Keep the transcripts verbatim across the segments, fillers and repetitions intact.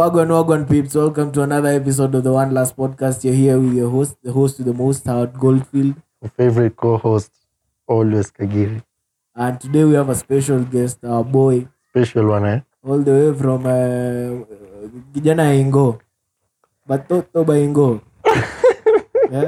Wagwan Wagwan peeps, welcome to another episode of the One Last Podcast. You're here with your host, the host with the most, Howard Goldfield. My favorite co-host, always Kagiri. And today we have a special guest, our boy. Special one, eh? All the way from uh, Kijana Ingo. Batoto ba Ingo. Yeah?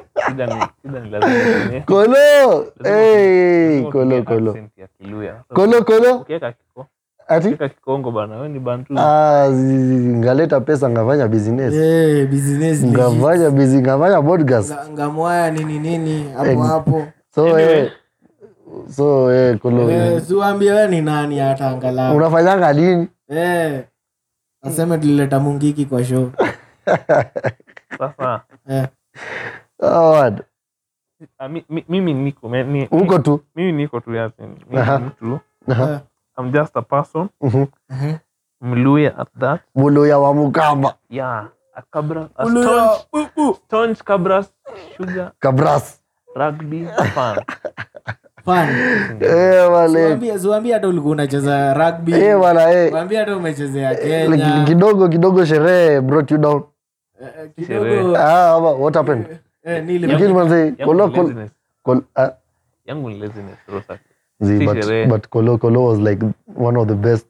Kolo! Hey! Kolo, Kolo. Kolo, Kolo. Ati? Kikongo bana, wewe ni Bantu. Ah, ngaleta pesa ngafanya business. Eh, business. Ngafanya business, ngafanya podcast. Ngamwaya nini nini hapo hapo. So eh So eh Kolo. Eh, suambie wewe ni nani hata angalau. Unafanyanga nini? Eh. Aseme tulileta Mungiki kwa show. Sasa. Eh. Oh, mimi niko mimi uko tu. Mimi niko tu yapi. Mimi mtu. Aha. I'm just a person. Mhm. Mhm. Mluya at that. Muluya wa Mukamba. Yeah, a cabra, a staunch, staunch cabras, sugar, Cabras. rugby, fan. Fan. Eh wale. Zuambia zuambia hata ulikuwa unacheza rugby. Eh wala eh. Zuambia hata umechezea Kenya. Kidogo kidogo sherehe brought you down. Eh, kidogo. Ah, what happened? Eh, nile. Lakini manze Kolo Kolo Kolo Yangu ni laziness rosa. See, but, but Kolo Kolo was like one of the best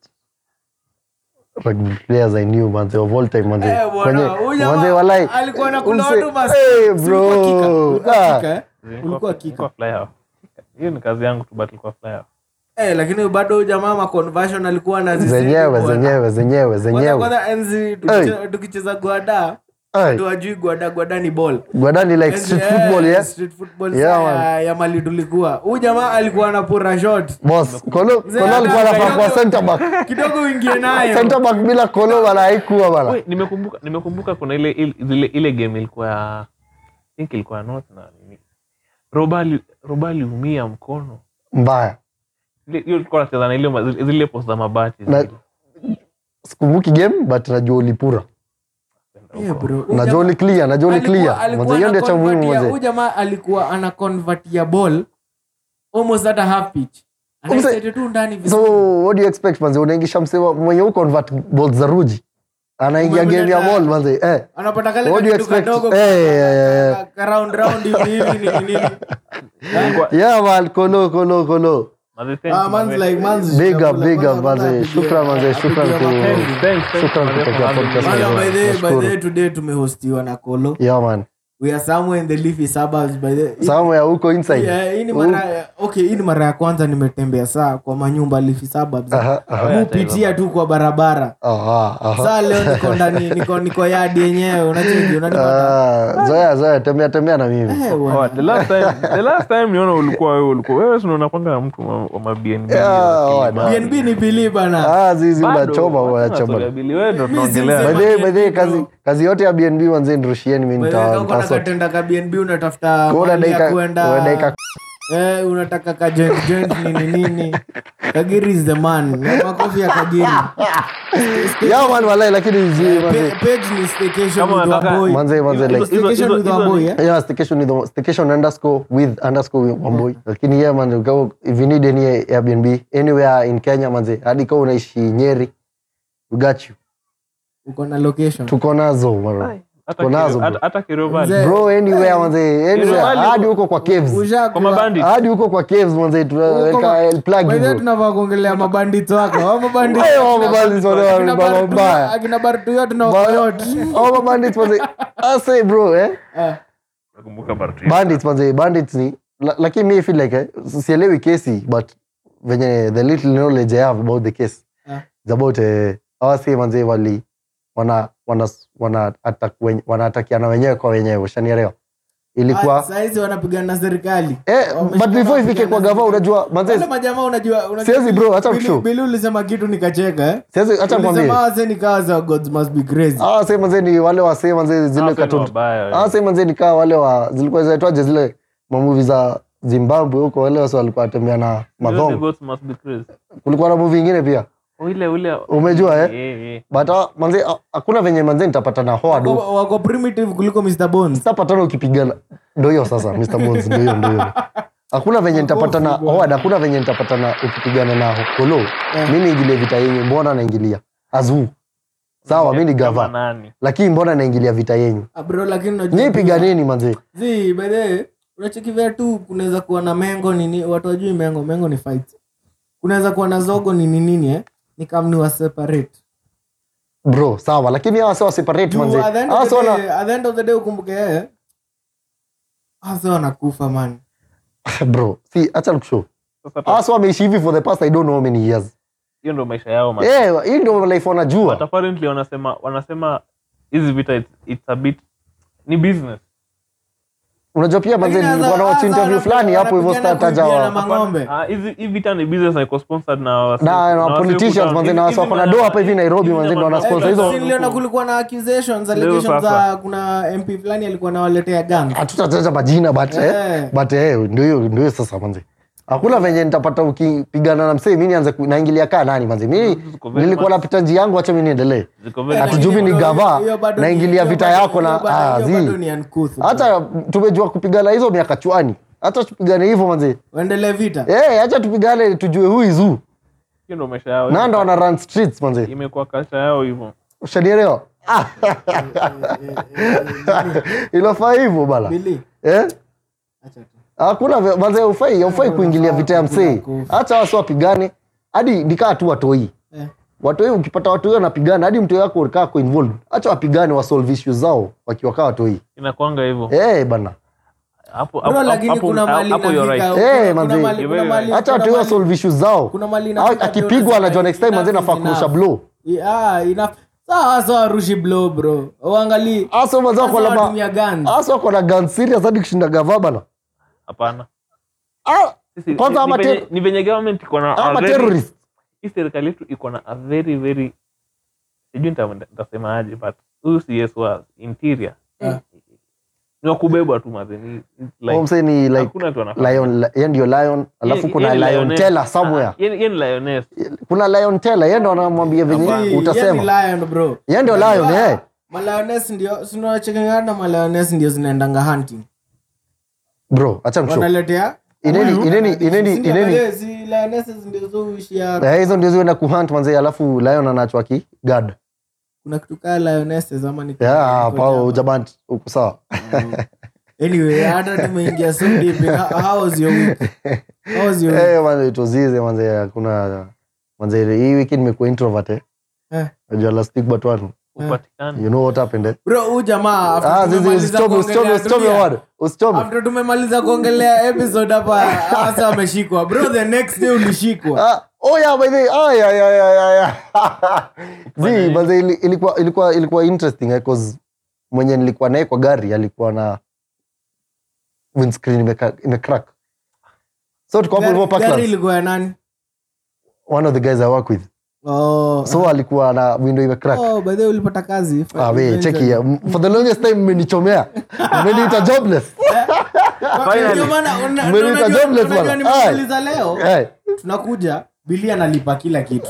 rugby players I knew, manze, of all time, manze. Eh, bwana, huyu manze walai. Alikuwa anakula watu basi. Hey, bro. Ulikuwa kika, eh? Ulikuwa kika. Fly off. Hiyo ni kazi yangu tu, but ulikuwa fly off. Eh, lakini bado huyu jamaa ma conversion alikuwa anazisema. Zenyewe, zenyewe, zenyewe, zenyewe. Kwanza enzi tukicheza Gwada. Ndio ajui Gwada, Gwada ni ball. Gwada ni like street football, yeah. Street football ya ya Mali tulikuwa. Huyu jamaa alikuwa anapora shot. Boss, Kolo, Kolo alikuwa anafaa kwa center back. Kidogo uingie nayo. Center back bila Kolo wala haikuwa bana. Wewe nimekumbuka nimekumbuka kuna ile ile ile game ilikuwa I think ilikuwa not na nini. Robali Robali umia mkono. Mbaya. Ile hiyo ilikuwa nacheza na ile zile post za mabati. Sikumbuki game but najua ulipura. Yeah, bro. Najua uli clear, najua uli clear. Mwanzo hiyo ndio cha muhimu mwanzo. Huyu jamaa alikuwa ana convert ya ball almost at a half pitch. Anaisaidia tu ndani vizuri. So what do you expect manze? Unaingisha msema mwenye u convert balls za Ruji. Anaingia game ya ball manze. Eh. Anapata kale kitu kadogo. Eh, round round hivi nini nini. Yeah man, Kolo Kolo Kolo. Ah, man's like man's big up big up manze. Shukran manze, shukran ku. Shukran kutoka podcast. By the by the today tumehostiwa na Kolo. Yeah man. We are somewhere in the leafy suburbs by the somewhere huko inside. Yeah, hii ni mara okay, hii ni mara ya kwanza nimetembea saa kwa manyumba leafy suburbs. Mupitia tu kwa barabara. Aha, aha. Sasa leo niko ndani niko niko yard yenyewe unacheki unanipata. Ah, zoea zoea tembea tembea na mimi. Oh, the last time the last time niona ulikuwa wewe ulikuwa wewe sio unapanga mtu wa ma B N B. B N B ni bili bana. Ah, zizi unachoma unachoma. Wewe ndio tunaongelea. By the by the kazi kazi yote ya B N B wanze ndrushieni mimi nita Katenda ka B N B unatafuta mahali ya kwenda eh unataka ka joint joint nini nini. Kagiri is the man. Makofi ya Kagiri. Yeah man walai lakini zi page ni staycation with Wamboy. Manze manze like staycation with Wamboy. Yeah, staycation with staycation underscore with underscore Wamboy. Lakini yeah man go if you need any Airbnb anywhere in Kenya manze hadi kama unaishi Nyeri we got you. Uko na location. Tuko nazo bro. Hata hata Kirovali bro anywhere manze anywhere hadi huko kwa caves kwa mabandits hadi huko kwa caves manze tunaweka plug bro. Wewe tunavaa kuongelea mabandits wako hao mabandits hao mabandits wale baba mbaya akina Bartu yote na yote hao mabandits manze I say bro eh nakumbuka Bartu bandits manze bandits ni lakini mimi feel like sielewi kesi but venye the little knowledge I have about the case it's about I say manze wali wana wana wana attack wana atakiana wenyewe kwa wenyewe ushanielewa ilikuwa sasa hizi wanapigana na serikali eh but before ifike kwa gava unajua manze wale majamaa unajua unajua siwezi bro acha kushow Bilu ulisema kitu nikacheka eh siwezi acha kwambie ulisema wase ni kaza gods must be crazy ah sema manze ni wale wase manze zile katoto ah sema manze ni kaa wale wa zilikuwa zaitwaje zile movie za Zimbabwe huko wale wase walikuwa watembea na madhongo gods must be crazy kulikuwa na movie nyingine pia Ule ule umejua eh? Eh, eh. But uh, manze hakuna venye manze nitapata na Howard. Wako, wako primitive kuliko mister Bones. Sitapatana ukipigana. Ndio hiyo sasa mister Bones ndio hiyo ndio hiyo. Hakuna venye nitapata na Howard, hakuna venye nitapata na ukipigana na Kolo. Yeah. Mimi ingile vita yenyewe mbona naingilia? Azu. Sawa mimi ni Kama gava. nani? Lakini mbona naingilia vita yenu? Ah, bro lakini unajua. Nyinyi piganeni manze. Zi by the way, unacheki vile tu kunaweza kuwa na mengo nini, watu wajui mengo, mengo ni fight. Kunaweza kuwa na zogo nini nini eh? Ni kama ni wa separate. Bro, sawa lakini hawa sawa separate manze. At the end Hawa of the sawa day, at the end of the day ukumbuke eh. Hasa wanakufa man. bro. See, acha nikushow. Sasa Hawa sawa wameishi hivi for the past I don't know how many years. hiyo ndio maisha yao man. Eh, hii ndio life wanajua. But apparently wanasema wanasema hizi vita it's, it's a bit ni business. Unajua pia manze nilikuwa na watch interview fulani hapo hivyo stataja wa Ah, hizi hivi vita ni business like sponsored na na na politicians manze na watu na doa hapa hivi Nairobi manze ndio wana sponsor hizo. Niliona kulikuwa na accusations, allegations za kuna M P fulani alikuwa anawaletea gang. Hatutataja majina but eh but eh ndio hiyo ndio sasa manze. Hakuna venye nitapata ukipigana na msee mimi nianze naingilia kaa nani manze. Mimi nilikuwa napita njia yangu acha mimi niendelee. Atujumi ni gava naingilia vita yako na ah zi. Hata tumejua kupigana hizo miaka chwani. Hata tupigane hivyo manze. Waendelee vita. Eh acha tupigane tujue who is who. Hiyo ndio maisha yao. Na ndo wana run streets manze. Imekuwa culture yao hivyo. Ushanielewa? Ilofaa hivyo bala. Eh? Acha tu. Hakuna manze ufai, ufai kuingilia vita ya msee. Acha watu wapigane hadi nikaa tu watoi. Eh. Watoi ukipata watoi wanapigana hadi mtu wako ukaa kwa involved. Acha wapigane wa solve issues zao wakiwa kaa watoi. Inakuanga hivyo. Eh bana. Hapo hapo hapo kuna mali hapo you're right. Eh manze. Acha watoi wa solve issues zao. Kuna mali na akipigwa anajua next time manze nafaa kurusha blow. Ah enough. Sawa sawa rushi blow bro. Uangalie. Asa mazao kwa laba. Asa kwa na gun serious hadi kushinda gava bana. Hapana. Ah, kwanza ama ter- ni venye government iko na ama terrorist. Hii serikali yetu iko na a very very sijui nitasema aje but huyu C S wa interior. Yeah. Ni wakubebwa tu mazeni like Omse ni like lion yeye ndio lion alafu kuna lion teller somewhere. Yeye ni lioness. Kuna lion teller yeye ndo anamwambia venye utasema. Yeye ni lion bro. Yeye ndio lion eh. Ma lioness ndio sino chekengana na ma lioness ndio zinaendanga hunting. Bro, acha mshow. Wanaletea ineni ineni ineni ineni si lionesses ndio zoishia. Eh, hizo ndio zienda kuhunt manze alafu lion anaachwa ki guard. Kuna kitu kama lionesses ama ni yeah pao jabant uko sawa. Anyway, hata tumeingia so deep. How was your week? How was your week? Eh manze it was easy manze kuna manze hii weekend nimekuwa introvert eh. Eh. Unajua last week but one upatikana. You know what happened eh? Bro, huyu jamaa after tumemaliza kuongelea after tumemaliza kuongelea episode hapa hasa ameshikwa. Bro, the next day ulishikwa. Ah, oh yeah by the ay ay ay ay. Zi, baze ilikuwa ilikuwa ilikuwa interesting eh, cause mwenye nilikuwa naye kwa gari alikuwa na windscreen ime crack. So tuko hapo hivyo park. Gari ilikuwa ya nani? One of the guys I work with. Oh. So alikuwa na window ime crack. Oh, by the way ulipata kazi. Ah, we check here. For the longest time mmenichomea. Mmeniita jobless. Finally. Mmeniita jobless bwana. Nimemaliza leo. Tunakuja Billy analipa kila kitu.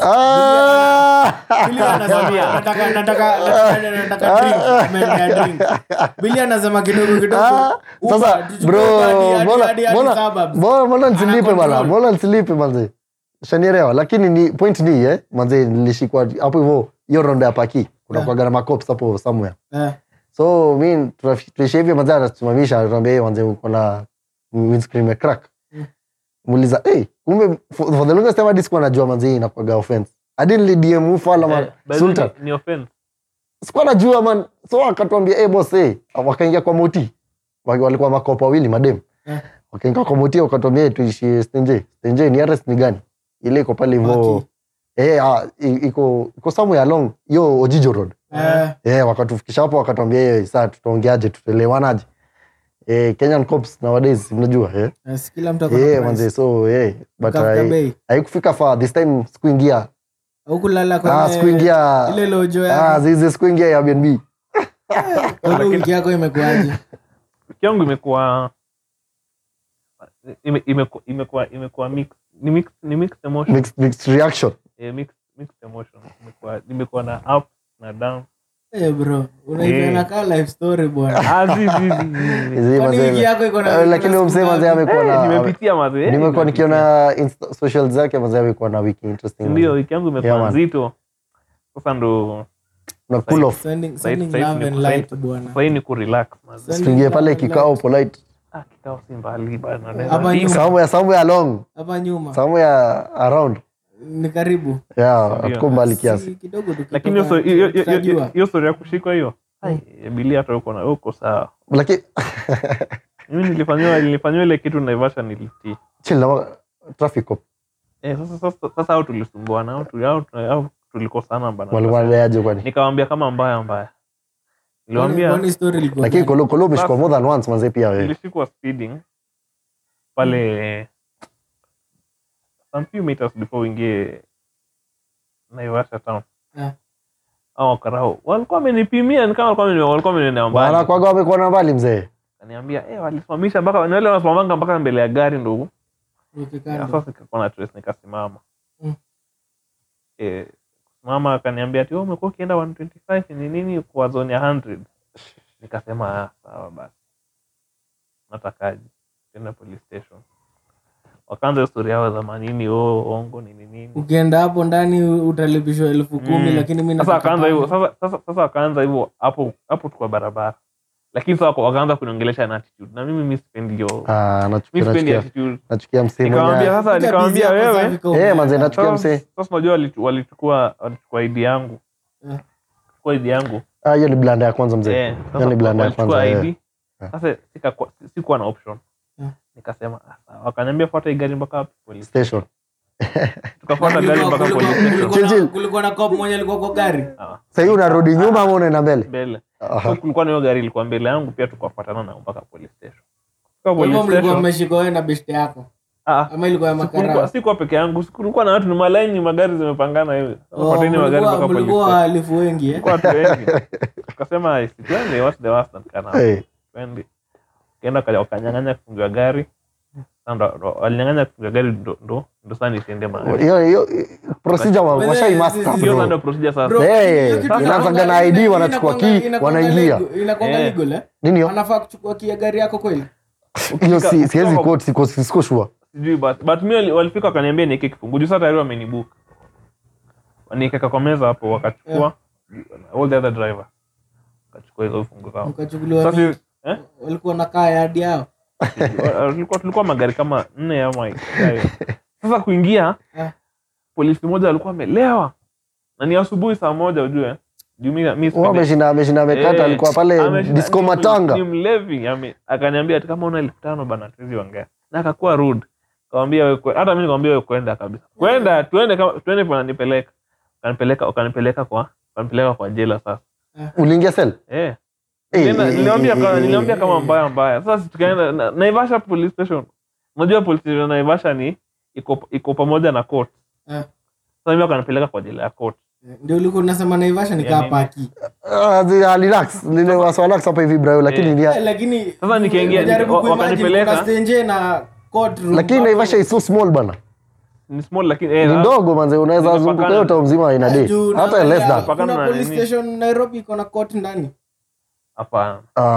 Ah! Billy anasema nataka nataka nataka drink, ameenda drink. Billy anasema kidogo kidogo. Sasa bro, mbona mbona mbona nisilipe bwana? Mbona nisilipe manze? Shanielewa lakini ni point ni eh manze nilishikwa hapo hivyo hiyo ronda ya paki kuna yeah. Kwa gharama cops hapo somewhere. Yeah. So mimi tunashivia manze anasimamisha anatuambia yeye manze uko na windscreen crack. Mm. Muuliza eh hey, kumbe for, for the longest time hadi sikuwa najua manze inakuwa offense. Hadi nili D M ufala man yeah, Sultan ni offense. Sikuwa najua man. So akatuambia eh hey, boss eh hey. Wakaingia kwa moti. Walikuwa makopa wawili madem. Yeah. Wakaingia kwa moti wakatuambia tuishi Stenje. Stenje ni arrest ni gani? Ile iko pale hivyo eh ah, iko iko somewhere along yo Ojijo Road. Eh eh wakatufikisha hapo wakatuambia yeye sasa tutaongeaje tutaelewanaje. Eh Kenyan cops nowadays mnajua eh. Yes, kila mtu akona. Eh manze so eh but haikufika far this time sikuingia. Hukulala kwa ah sikuingia ile lojo yako. Ah zizi sikuingia ya Airbnb. Kwa wiki yako imekuaje? Wiki yangu imekuwa imekuwa imekuwa imekuwa mix ni mix ni mixed emotion mixed, mixed reaction eh mixed mixed emotion imekuwa nimekuwa na up na down eh bro unaona kama life story bwana ah zizi zizi wiki yako iko na lakini umsema mzee amekuwa na nimepitia mazee nimekuwa nikiona social zake mzee amekuwa na wiki interesting ndio wiki yangu imekuwa nzito sasa ndo na cool off Sending Sasa- sending sasa love ni and ku- light bwana. Sasa hii ni kurelax mazi. Sending tuingie love pale and kikao light. polite Ah, kikao si mbali bana. Hapa Naweza nyuma. fika. somewhere somewhere along Hapa nyuma. somewhere around Ni karibu. yeah Ndio. atuko mbali kiasi Si kidogo tu. Lakini hiyo so- hiyo- hiyo- hiyo- tutajua. hiyo story ya kushikwa hiyo. Ai, bilia hata uko na uko sawa. lakini Mimi nilifanywa nilifanywa ile kitu Naivasha nilitii. chill na traffic cop Eh, sasa sasa sasa hao tulisumbuana au tu- au au tulikosana bana. waliwaeleaje kwani Nikamwambia kama mbaya mbaya. Kwani- Niliwaambia kwani story ilikuwa lakini gani? kolo kolo umeshikwa more than once manze pia wewe nilishikwa speeding pale some few meters before uingie Naivasha town. Yeah. Au karao walikuwa wamenipimia ni kama walikuwa wameni- walikuwa wameniambia bwana mbali. kwaga wamekuwa na mbali mzee Kaniambia eh walisimamisha mpaka ni wale wanasimamanga mpaka mbele ya gari ndugu. Okay, Ya, kando. Sasa nikakuwa na trace nikasimama. Mm. Eh mama akaniambia ati wewe umekuwa ukienda one twenty-five ni nini kwa zone ya one hundred. Nikasema ah sawa basi. Natakaje? Tena police station. Wakaanza historia yao za manini oh ongo nini nini. Ukienda hapo ndani utalipishwa elfu kumi Mm. lakini mimi Sasa nataka akaanza hivyo tano. sasa sasa sasa akaanza hivyo hapo hapo tu kwa barabara. Lakini sasa waka- wakaanza kuniongelesha na attitude. Na mimi mimi sipendi hiyo. ah Mimi nachukia sipendi nachukia attitude. nachukia msemo Nikamwambia ya sasa Kuja nikamwambia busy hapo wewe safi kwa eh umeenda. manze nachukia sasa msee sasa unajua walichu- walichukua walichukua I D yangu. Eh. Chukua I D yangu. ah hiyo ni blanda ya kwanza mzee Eh, hiyo ni blanda ya walichukua kwanza I eh. D. Sasa sikakuwa sikuwa na option. Eh. Nikasema ah, sawa. Wakaniambia fuata hii gari mpaka police. station Tukafuata gari Kulikuwa- mpaka kulikuwa- police station. kulikuwa na- Chill, chill. kulikuwa na cop mmoja alikuwa kwa gari. Ah, sasa hiyo unarudi nyuma ama unaenda mbele mbele. Aha. So kulikuwa na hiyo gari ilikuwa mbele yangu pia tukafuatana na mpaka police station. Kwa Kwa hivyo police mlikuwa station. mmeshika wewe na beshte yako. Ah, Ama ilikuwa ya Kulikuwa- makarao. sikuwa peke yangu, kulikuwa na watu ni malaini magari zimepangana hivi. Oh, Fuateni magari mlikuwa mpaka police mlikuwa station. wahalifu wengi eh. Kulikuwa watu wengi. Tukasema si twende what's the worst that can happen. eh Twende. Kaenda kaja wakanyang'anya kufungua gari. Sasa ndo ndo- walinyang'anya kufungua gari ndo ndo ndo sasa nisiende mahali. hiyo hiyo procedure wa- Wewe, washai sisi- master sisi- Sio bro ndo procedure sasa. Bro, Eh, hiyo kitu inaanza inakuanga- na I D, ina- wanachukua inakuanga- key, inakuanga wanaingia. legal- inakuanga Eh. legal, eh? nini hiyo Wanafaa kuchukua kia gari yako kweli? hiyo si Ukifika- siwezi ukifika- quote siko siko sure Sijui but but mimi wali- walifika wakaniambia niweke kifungu. Juu sasa tayari wamenibook. Wanikeka kwa meza hapo wakachukua all the other driver. Wakachukua hizo fungu zao. Ukachukuliwa Sasa ni- eh? walikuwa na kaa yadi yao. tulikuwa tulikuwa magari kama nne ama hayo. Sasa kuingia Eh. polisi mmoja alikuwa amelewa na ni asubuhi saa moja ujue juu mimi mimi wao ameshinda ameshinda amekata Eh, alikuwa pale ameshinda- disco ni- matanga ni mlevi ame- akaniambia ati kama una elfu tano bana tuwezi ongea na akakuwa rude akamwambia wewe kwe- hata mimi nikamwambia wewe kwenda kabisa kwenda tuende kama tuende kwa nanipeleka kanipeleka ukanipeleka kwa kanipeleka kwa jela sasa uliingia cell eh Eh, Nilienda- eh, niliambia eh, kama eh, niliambia eh, kama eh. mbaya mbaya sasa tukaenda na- Naivasha police station unajua police station ya Naivasha ni iko iko pamoja na court Eh. sasa mimi akanipeleka kwa jela ya court Ndio ulikuwa unasema Naivasha ni kaa Yaani- paki. Ah, zi- ah, relax nile wasa relax hapa hivi bro lakini Eh. ni Eh, lakini Sasa nikiingia- unajaribu wa- kuimagine wakanipeleka. kuna stage na courtroom. lakini Naivasha is so small bana ni small lakini eh ni na- ndogo manze unaweza Zimepakana. zunguka yote mzima ina day Juu hata naangalia, less than Pakana kuna na police nini? station Nairobi iko na court ndani. hapana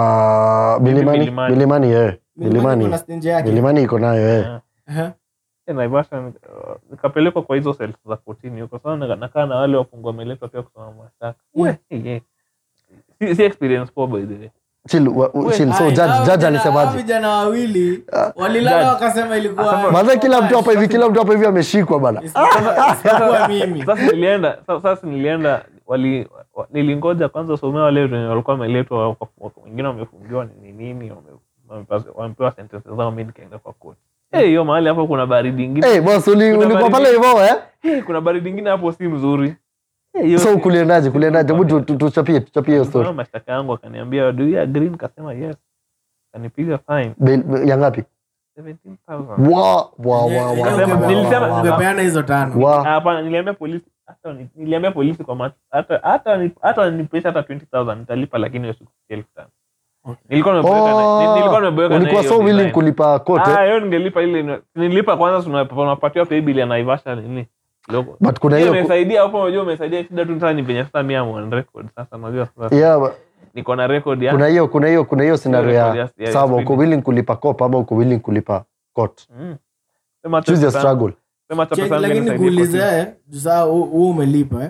ah milimani Milimani. milimani eh Milimani milimani kuna stage yake. milimani iko nayo eh Eh. Aha. Eh, Naivasha uh, nikapelekwa kwa hizo cells za kotini huko sasa nika- nakaa na wale wafungwa wameletwa pia kusoma mashtaka we eh, eh. si, si experience poa by the way chill wa- u- chill so Ai, judge hao judge vijana- hao alisemaje vijana wawili walilala Judge. wakasema ilikuwa manze kila mtu hapa hivi kila mtu hapa hivi ameshikwa bana isipokuwa mimi. sasa nilienda sasa, sasa nilienda wali wa- nilingoja kwanza somea wale wenye walikuwa wameletwa waka- waka- wengine wamefungiwa ni nini wame- wamepewa- wamepewa sentences zao mimi nikaenda kwa court eh hiyo mahali hapo kuna baridi ingine eh boss uli- Kuna ulikuwa baridi. pale hivyo eh eh kuna baridi ingine hapo si mzuri eh hiyo so si- kuliendaje kuliendaje hebu tu- tu- tuchapie tuchapie hiyo story Nikaona mashtaka yangu akaniambia do you agree nikasema yes kanipiga fine Bail- ya ngapi seventeen thousand wa wa wa Yenyewe wa Nilisema- wa- nilisema- wa- wa- ungepeana hizo tano. wa hapana niliambia polisi hata ni- niliambia polisi kwa macho hata hata ni- hata nipesha hata twenty thousand nitalipa lakini hiyo siku elfu tano nilikuwa nimeweka na ni- nilikuwa nimeweka na ulikuwa hiyo so willing design. kulipa kote ah hiyo ningelipa ile nilipa kwanza tuna- tunapatiwa pay bill ya Naivasha nini kidogo but kuna hiyo hiyo imesaidia hapo unajua umesaidia shida tu sasa ni penye sasa mimi am on record sasa unajua sasa yeah niko na record ya kuna hiyo kuna hiyo kuna hiyo scenario record ya ya- ya sawa speed. uko willing kulipa cop ama uko willing kulipa court Mm. Sema hata choose your pesa- struggle sema hata Check, pesa lakini ingenisaidia kuuliza kwa eh, juu saa wewe umelipa eh.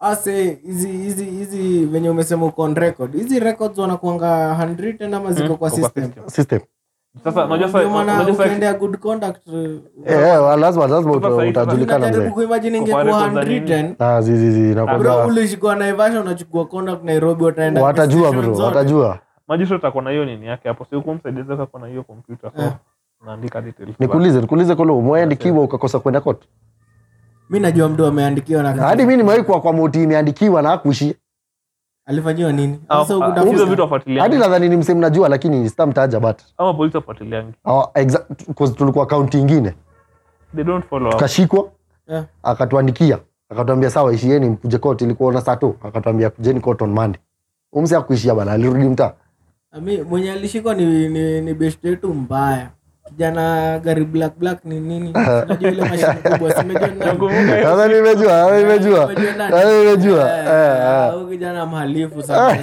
ase hizi hizi hizi venye umesema uko on record hizi records wanakuanga handwritten ama ziko kwa system system Sasa unajua sasa unajua sasa ukiendea good conduct eh lazima lazima utajulikana mzee kuimagine ingekuwa handwritten ah zizi zizi bro nakwambia ulishikwa na Naivasha unachukua conduct Nairobi wataenda watajua bro watajua Magistrate atakuwa na hiyo nini yake hapo sio kumsaidia kwa na hiyo computer so naandika details nikuulize nikuulize kolo umeandikiwa ukakosa kwenda court mimi najua mtu ameandikiwa na hadi mimi nimewahi kwa kwa moti imeandikiwa na hakuishi alifanywa nini sasa ukutafuta hizo vitu afuatilia hadi nadhani ni msemo najua lakini sitamtaja but ama polisi afuatiliangi oh exact because tulikuwa county nyingine they don't follow up tukashikwa yeah. akatuandikia akatuambia sawa ishieni mkuje court ilikuwa na saa tu akatuambia kujeni court on Monday umsi akuishia bana alirudi mtaa mimi mwenye alishikwa ni ni, ni best yetu mbaya kijana gari black black ni nini unajua ile mashine kubwa simejua sasa nimejua sasa nimejua sasa nimejua eh huyo kijana mhalifu sana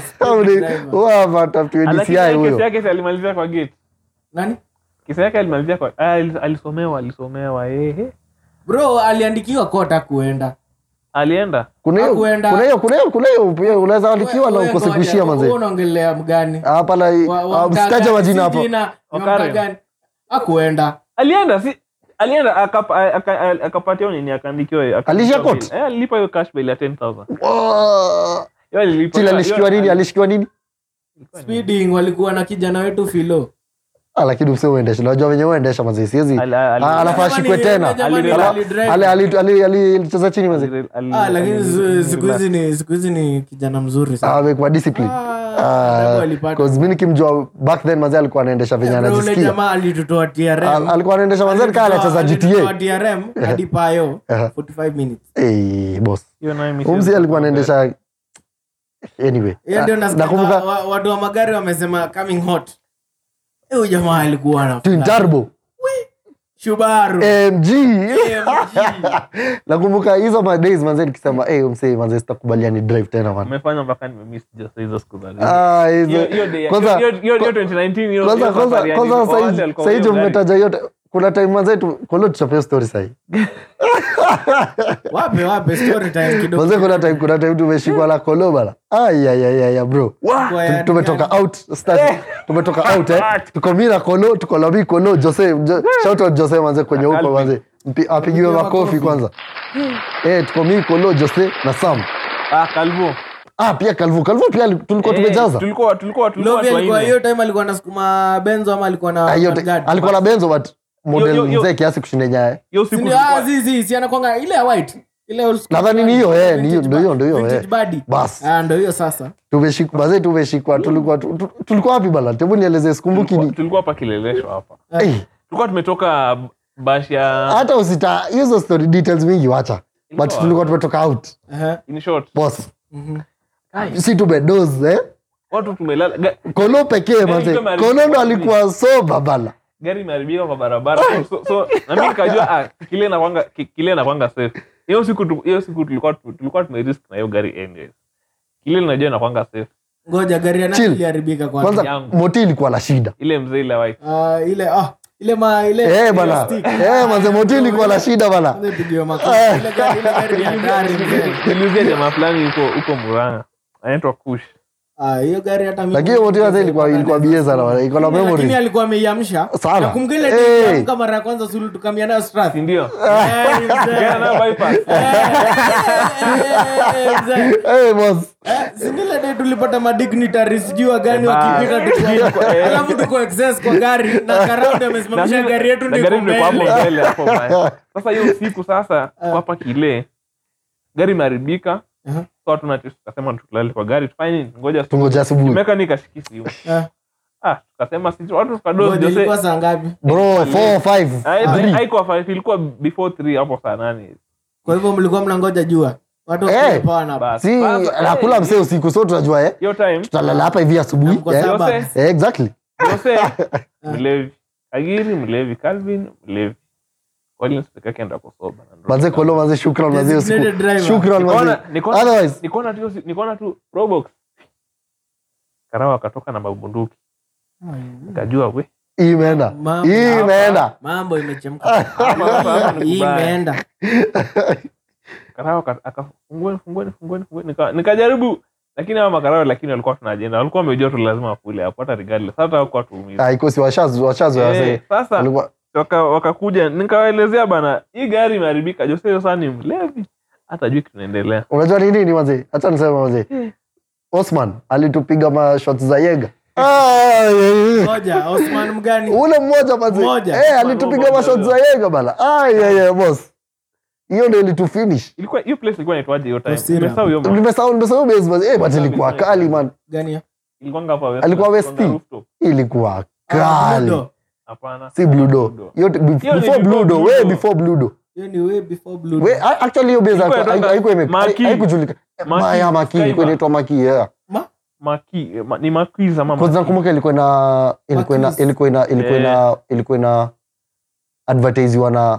wao watafutie D C I huyo kesi yake alimalizia kwa gate nani kesi yake alimalizia kwa alisomewa alisomewa ehe bro aliandikiwa kota kuenda alienda kuna hiyo kuna hiyo kuna hiyo kuna hiyo pia unaweza andikiwa na ukose kuishia manze wewe unaongelea mgani hapa la msitaje majina hapo gani akuenda alienda si alienda akapatia nini akaandikiwa alisha court eh alilipa hiyo cash bail ya ten thousand yeye alilipa kila alishikiwa nini alishikiwa nini speeding walikuwa na kijana wetu Filo ah lakini usio uendesha unajua wenyewe uendesha manzi siwezi anafaa shikwe tena ali ali alicheza chini manzi ah lakini siku hizi ni siku hizi ni kijana mzuri sana ah amekuwa discipline ah because mimi nikimjua back then manzi alikuwa anaendesha venye anajisikia yule jamaa alitutoa T R M alikuwa anaendesha manzi kama anacheza G T A T R M hadi payo forty-five minutes eh boss hiyo nayo mimi umzi alikuwa anaendesha anyway ndio nakumbuka watu wa magari wamesema coming hot huyo jamaa alikuwa na twin turbo Subaru M G M G nakumbuka hizo my days manze nikisema eh umsee manze sitakubaliani drive tena man umefanya mpaka nimemiss just hizo siku za leo ah hizo kwanza hiyo twenty nineteen hiyo kwanza kwanza kwanza sasa sasa umetaja yote kuna time manze tu kolo tuchapia story sasa wapi wapi story time kidogo manze kuna time kuna time tumeshikwa la kolo bala ai ai ai ai bro tumetoka out start tumetoka out eh tuko mira kolo tuko lobi kolo Jose shout out Jose manze kwenye huko manze apigiwe makofi kwanza eh tuko mimi kolo Jose na Sam ah Calvo ah pia Calvo Calvo pia tulikuwa tumejaza tulikuwa tulikuwa tulikuwa kwa hiyo time alikuwa anasukuma Benzo ama alikuwa na alikuwa na Benzo but model mzee kiasi kushinda nyaye hiyo siku ah zizi si anakwanga ile ya white ile old school nadhani ni hiyo eh ni hiyo ndio hiyo ndio hiyo eh bas ah ndio hiyo sasa tumeshikwa bazee tumeshikwa tulikuwa tulikuwa wapi bala hebu nieleze sikumbuki ni tulikuwa hapa Kilelesho hapa tulikuwa tumetoka bash ya hata usita hizo story details mingi wacha but tulikuwa tumetoka out in short boss si tumedoze eh watu tumelala kolo pekee manze kolo ndo alikuwa soba bala gari imeharibika kwa barabara so, so na mimi nikajua ah kile na kwanga kile na kwanga safe hiyo siku hiyo siku tulikuwa tulikuwa tumerisk na hiyo gari anyways kile najua na kwanga safe ngoja gari yana iliharibika kwa kwanza moti ilikuwa la shida ile mzee ile white ah ile ah ile ma ile eh bana eh manze moti ilikuwa la shida bana ile video makosa ile gari ile gari ya gari nilizia jamaa fulani huko huko Murang'a anaitwa Kush ah hiyo gari hata mimi lakini moti yote ilikuwa ilikuwa bieza na wale iko na memory lakini alikuwa ameiamsha na kumgele hey. Kama mara ya kwanza sulu tukamia nayo strath ndio yeah na bypass eh boss singile day tulipata madignitaries jua gani wakipita tukio alafu tuko excess kwa gari na karaundi amesimamisha gari yetu ndio mbele hapo baya sasa hiyo siku sasa hapa kile gari imeharibika so tunasema tulale kwa gari tufanye nini ngoja tungoja asubuhi mechanic ashikisi hiyo ah tukasema sisi watu tukadoze Jose ilikuwa saa ngapi bro four five haikuwa five ilikuwa before three hapo saa nane kwa hivyo mlikuwa mnangoja jua watu wakipa na basi si nakula msee usiku so tunajua eh hiyo time tutalala hapa hivi asubuhi eh exactly Jose mlevi Agiri mlevi Calvin mlevi Collins pekee kaenda kusoba manze kolo manze shukrani manze shukrani manze otherwise nikaona tu nikaona tu Probox Karawa akatoka na mabunduki nikajua we imeenda imeenda mambo imechemka imeenda makarao akafungua fungua fungua fungua nikajaribu lakini hao makarao lakini walikuwa tuna ajenda walikuwa wamejua tu lazima wakule hapo hata regardless hata hawakuwa tuumiza ah iko si washazo washazo eh, sasa waka wakakuja nikawaelezea bana hii gari imeharibika Jose hiyo sana ni mlevi hata juu kinaendelea unajua nini nini mzee acha niseme mzee Osman alitupiga ma shots za Yega ah moja Osman mgani ule mmoja mzee eh alitupiga ma shots za Yega bana ah yeah yeah boss hiyo ndio ilitufinish ilikuwa hiyo place ilikuwa inaitwaje hiyo time nimesahau hiyo nimesahau nimesahau base eh but ilikuwa kali man gani ilikuwa ngapa west alikuwa west ilikuwa kali hapana si Blue Do hiyo before Blue Do way before Blue Do hiyo ni way before Blue Do we actually hiyo base haiko ime haikujulikana Maya Maki ilikuwa inaitwa Maki yeah Maki ni Maki za mama kwanza nakumbuka ilikuwa na ilikuwa na ilikuwa na ilikuwa na ilikuwa na advertise wana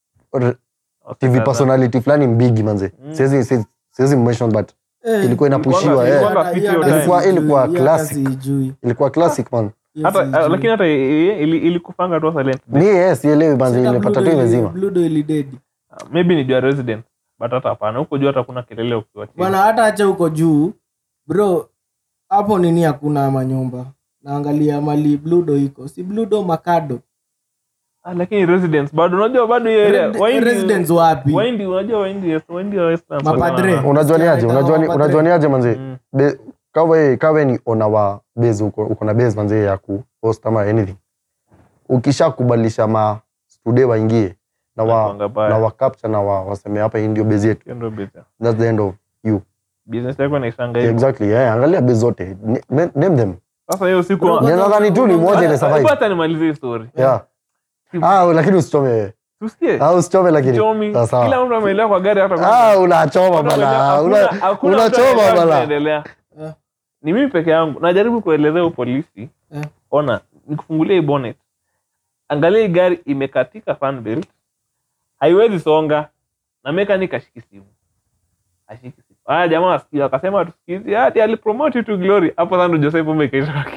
T V personality fulani mbigi manze siwezi siwezi mention but ilikuwa inapushiwa eh ilikuwa ilikuwa classic ilikuwa classic man hata lakini hata ilikufanga tu silent ni yes sielewi manze nimepata tu imezima Blue Do ili dead maybe ni jua resident but hata hapana huko juu hata kuna kelele ukiwa chini bwana hata acha huko juu bro hapo nini hakuna manyumba naangalia mali Blue Do iko si Blue Do Makado ah lakini residents bado unajua bado ile residents wapi Waindi unajua Waindi yes Waindi wa Western mapadre unajua ni aje unajua ni unajua ni aje manze kawe kawe ni ona wa base uko uko na base manze ya ku host ama anything ukishakubalisha ma studio waingie na wa na wa capture na wa waseme hapa hii ndio base yetu ndio base that's the end of you business yako inaishanga hiyo exactly yeah angalia base zote name them sasa hiyo siku nadhani tu ni moja ile survive hata nimalizie story yeah ah lakini usichome tusikie ah usichome lakini sasa kila mtu ameelewa kwa gari hata ah unachoma bala unachoma bala ni mimi peke yangu najaribu kuelezea polisi ona nikufungulie bonnet angalia gari imekatika fan belt haiwezi songa na mechanic ashiki simu ashiki simu ah jamaa asikia akasema tusikizi hadi alipromote to glory hapo sasa ndo Joseph umekeisha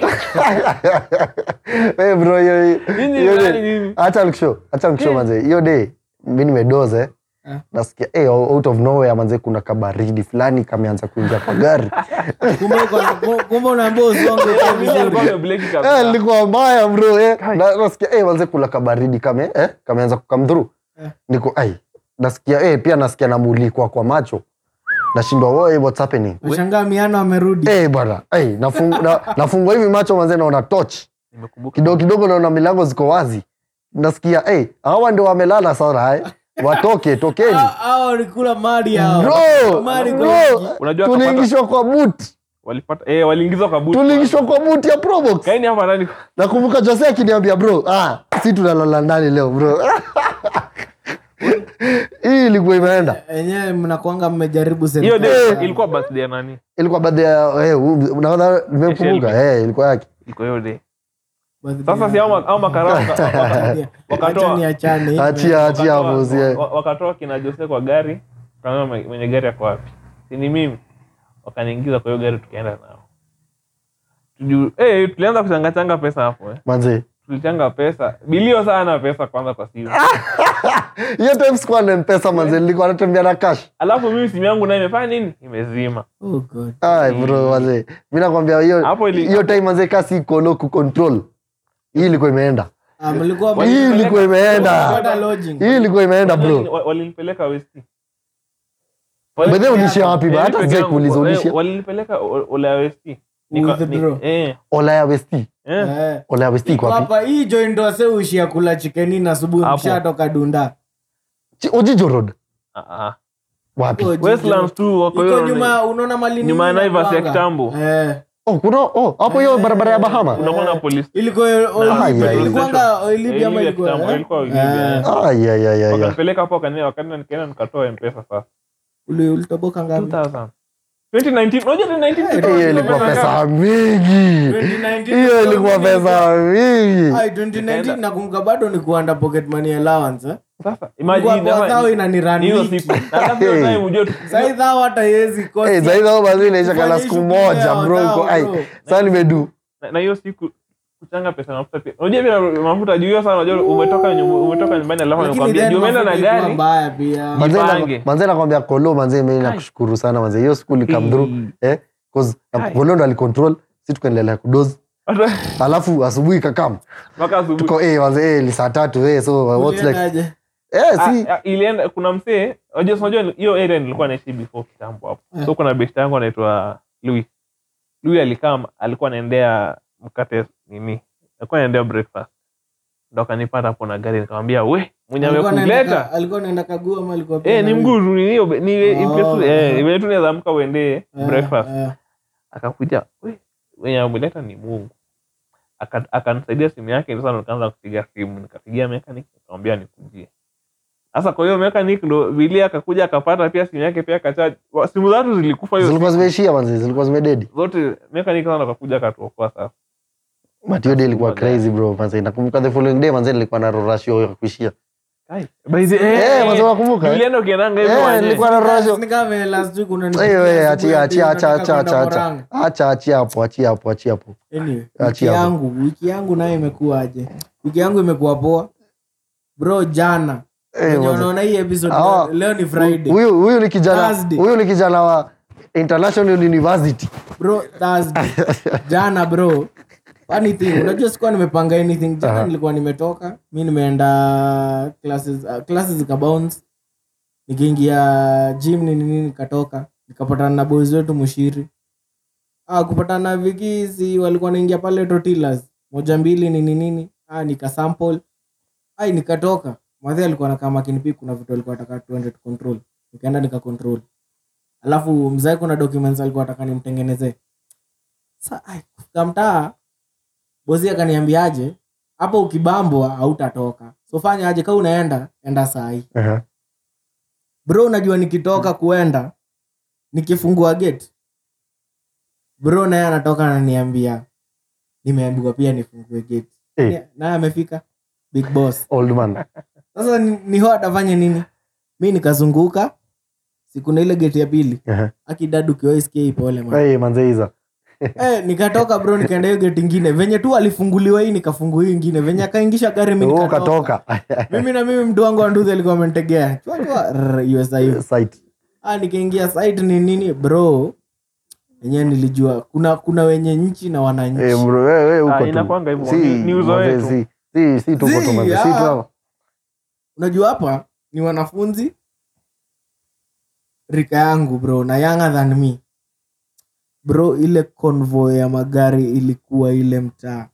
eh bro hiyo nini acha nikushow acha nikushow manze hiyo day mimi nimedoze nasikia eh out of nowhere manze kuna kabaridi fulani kameanza kuingia kwa gari kumbe kumbe unaambia usonge eh nilikuwa mbaya bro eh nasikia eh manze kula kabaridi kame eh kameanza kukam through niko ai nasikia eh pia nasikia namulikwa kwa macho nashindwa wewe what's happening nashangaa miano amerudi eh bwana eh nafungua nafungua hivi macho manze naona torch kidogo kidogo naona milango ziko wazi nasikia eh hawa ndio wamelala sana eh watoke tokeni hao walikula mali hao bro mali unajua tuliingishwa kwa boot walipata eh waliingizwa kwa boot tuliingishwa kwa boot ya Probox kaini hapa ndani nakumbuka Jose akiniambia bro ah si tunalala ndani leo bro hii ilikuwa imeenda yenyewe mnakuanga mmejaribu sasa hiyo day ilikuwa birthday ya nani ilikuwa birthday eh unaona nimekumbuka eh ilikuwa yake ilikuwa hiyo day sasa si ama ama karaka wakatoa ni achane achia achia hapo sie wakatoa kina Jose kwa gari kama mwenye gari yako wapi si ni mimi wakaniingiza kwa hiyo gari tukaenda nao tujue eh tulianza kuchanga changa pesa hapo eh manze tulichanga pesa bilio sana pesa kwanza kwa simu hiyo time squad na pesa manze nilikuwa natembea na cash alafu mimi simu yangu nayo imefanya nini imezima oh god ai bro manze mimi nakwambia hiyo hiyo time manze kasi iko low control hii ilikuwa imeenda ah mlikuwa hii ilikuwa imeenda hii ilikuwa imeenda bro walinipeleka West bado ulishia wapi ba hata zeki ulizolishia walinipeleka Olaya West eh Olaya West eh Olaya West kwa wapi hapa hii join ndo ase ushia kula chicken na asubuhi mshatoka Dunda Ojijo Road ah ah wapi Westlands tu wako hiyo nyuma unaona mali nyuma ya Naivas ya kitambo eh oh kuna oh hapo hiyo barabara ya Bahama unaona police ilikuwa ilikuwa Libya ama ilikuwa ilikuwa Libya ah ya ya ya wakapeleka hapo kanini wakati nikaenda nikatoa M-Pesa sasa ule ulitoboka ngapi two thousand twenty nineteen unajua twenty nineteen hiyo ilikuwa pesa mingi hiyo ilikuwa pesa mingi ai twenty nineteen nakumbuka bado ni kuanda pocket money allowance eh sasa imagine sawa inanirani hiyo siku alafu hiyo time unajua sasa dhao hata hezi kosi eh sasa dhao bado inaisha kala siku moja bro uko ai sasa nimedu na hiyo siku kuchanga pesa na mafuta pia. Unajua pia mafuta juu hiyo sana, unajua umetoka nyumbani, umetoka nyumbani alafu anakuambia juu umeenda na gari mbaya pia. Jipange. Manze nakwambia Kolo manze mimi nakushukuru sana manze. Hiyo school come through eh cause Kolo ndo alicontrol sisi tukaendelea kudoze. Alafu asubuhi kakam. Mpaka asubuhi. Tuko eh manze eh ni saa tatu eh so what's like eh si ilienda kuna msee, unajua unajua hiyo area nilikuwa naishi before kitambo hapo. So kuna best yangu anaitwa Louis. Louis alikam alikuwa anaendea mkate nini? Alikuwa anaendea breakfast. Ndo kanipata hapo na gari nikamwambia, "We, mwenye amekuleta." Alikuwa anaenda Kagua ama alikuwa Eh ni mguru ni hiyo ni impress eh wewe tunaweza amka uende breakfast. Akakuja, "We, mwenye ameleta ni Mungu." Akanisaidia simu yake ndio sana nikaanza kupiga simu, nikapigia mechanic nikamwambia nikujie. Sasa kwa hiyo mechanic ndo vile akakuja akapata pia simu yake pia akacharge. Simu zatu zilikufa hiyo. Zilikuwa zimeishia manze, zilikuwa zimededi. Zote mechanic sana akakuja akatuokoa sasa. Matio day ilikuwa crazy bro manze. Nakumbuka the following day manze nilikuwa na ratio ya kuishia. Kai. By the eh manze nakumbuka. Nilienda ukiendanga hivyo manze. Eh nilikuwa na ratio. Ni kama last week unanipa. Eh achia achia achia achia achia. Acha achia hapo achia hapo achia hapo. Anyway, wiki yangu, wiki yangu nayo imekuaje? Wiki yangu imekuwa poa. Bro jana Eh, unaona hii episode ah, leo ni Friday. Huyu huyu ni kijana, huyu ni kijana wa International University. Bro, Thursday. Jana bro. Funny thing, unajua sikuwa nimepanga anything. Jana uh-huh. Nilikuwa nimetoka, mimi nimeenda classes uh, classes zikabounce. Nikiingia gym nini nini nikatoka, nikapatana na boys wetu Mushiri. Ah, kupatana na Vigizi walikuwa wanaingia pale Tortillas. Moja mbili nini nini. Ah, nika sample. Ai nikatoka. Mwadhi alikuwa anakaa makini pia kuna vitu alikuwa anataka tuende to control. Nikaenda nika control. Alafu mzee kuna documents alikuwa anataka nimtengenezee. Sasa ai kufika mtaa bosi akaniambiaje hapo ukibambwa hautatoka. So fanya aje kama unaenda enda saa hii. Uh-huh. Bro unajua nikitoka kuenda nikifungua gate. Bro naye anatoka ananiambia nimeambiwa pia nifungue gate. Hey. Naye amefika big boss. Old man. Sasa ni, ni hoa atafanya nini? Mimi nikazunguka siku na ile gate ya pili. Uh-huh. Akidadu kiwa escape pole man. Eh manze hizo. Eh nikatoka bro nikaenda hiyo gate nyingine. Venye tu alifunguliwa hii nikafungua hii nyingine. Venye akaingisha gari mimi nikatoka. Mimi na mimi mtu wangu anduze alikuwa amenitegea. Chua chua U S I site. Ah nikaingia site ni nini bro? Wenyewe nilijua kuna kuna wenye nchi na wananchi. Eh bro wewe uko tu. Inakuanga hivyo. Ni uzoefu. Si si si tuko tu manze. Si tu. Unajua hapa ni wanafunzi rika yangu bro na younger than me. Bro ile convoy ya magari ilikuwa ile mtaa.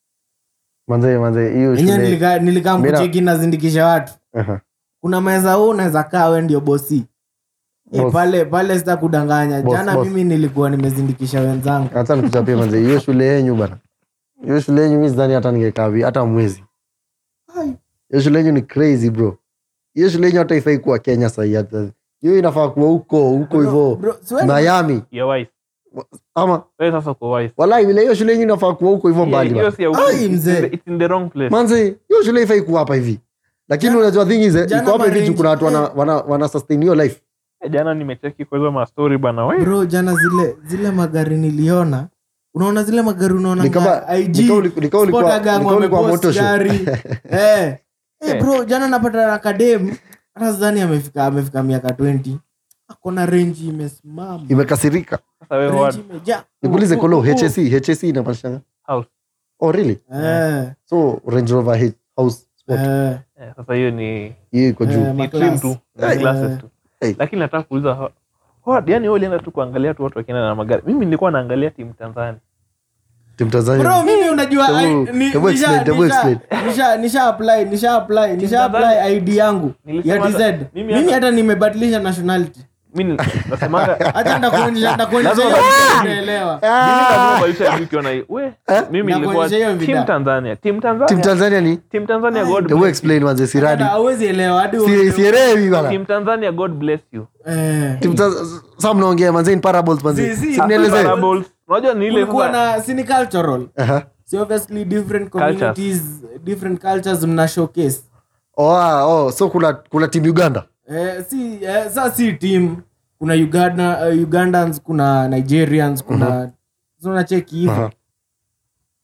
Manze manze hiyo shule. Nilika nilikaa mkucheki na zindikisha watu. Uh-huh. Kuna meza huu unaweza kaa wewe ndio bosi. E, pale pale sita kudanganya. Boss, jana boss. Mimi nilikuwa nimezindikisha wenzangu. Hata nikuchapie manze hiyo shule yenu bana. Hiyo shule yenu mimi sidhani hata ningekaa hata mwezi. Hai. Hiyo shule yenu ni crazy bro. Hiyo shule yenu hata ifai kuwa Kenya sasa hata. Hiyo inafaa kuwa huko huko hivyo. Miami. Ya wise. Ama wewe sasa kwa wise. Wallahi vile hiyo shule yenu inafaa kuwa huko hivyo mbali bana. Ai mzee. It's in the wrong place. Manze, hiyo shule ifai kuwa hapa hivi. Lakini unajua thing is iko hapa hivi kuna watu wana wana, wana sustain your life. Jana nimecheki kwa hizo ma story bana wewe. Bro jana zile zile magari niliona. Unaona zile magari unaona I G. Nikao ulikuwa kwa moto show. Eh. Eh bro jana napata academy. Hata zani amefika amefika miaka twenty. Akona range imesimama. Imekasirika. Sasa wewe what? Nikuulize Kolo H S C, H S C inamaanisha house. Oh really? Eh. So Range Rover house sport. Eh. Sasa hiyo ni hiyo iko juu. Ni trim tu, classes tu. Hey. Lakini nataka kuuliza what yani wewe ulienda tu kuangalia tu watu wakienda na magari. Mimi nilikuwa naangalia timu Tanzania. Timu Tanzania. Bro mimi unajua nisha nisha nisha apply nisha apply nisha apply I D yangu ya T Z. Mimi hata nimebadilisha nationality. Mimi nasemanga acha ndakuonyesha ndakuonyesha unaelewa. Mimi kama balisha ukiona hii we mimi nilikuwa timu Tanzania. Timu Tanzania. Timu Tanzania ni? Timu Tanzania God. Hebu explain wanze siradi. Hauwezi elewa hadi si sielewi bana. Timu Tanzania God bless you. Eh. Timu sasa mnaongea manze in parables manze. Sinieleze. Parables. Unajua ni ile kwa na sini cultural. Aha. So obviously different communities, cultures. Different cultures mna showcase. Oh oh so kuna kuna team Uganda. Eh si eh, sasa si team kuna Uganda uh, Ugandans kuna Nigerians kuna uh-huh. Zona cheki hivi. Uh-huh.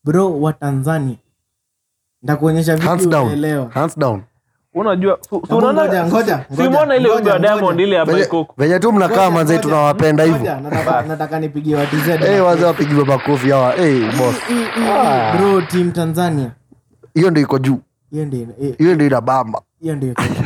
bro wa Tanzania. Ndakuonyesha Hands video down. leo. Hands down. Unajua su- su- Ngoja, unaona ngoja, si umeona ile ngoja, wimbo ya ngoja. Diamond ile ya Venye- Baikoko. venye tu mnakaa manze tunawapenda hivyo. Nataka nataka nipigie wa T Z. Eh, wazee wapigiwe makofi hawa. Eh, boss. I- i- i- bro team Tanzania. Hiyo ndio iko juu. Hiyo ndio eh, Hiyo ndio inabamba. hiyo ndio iko juu.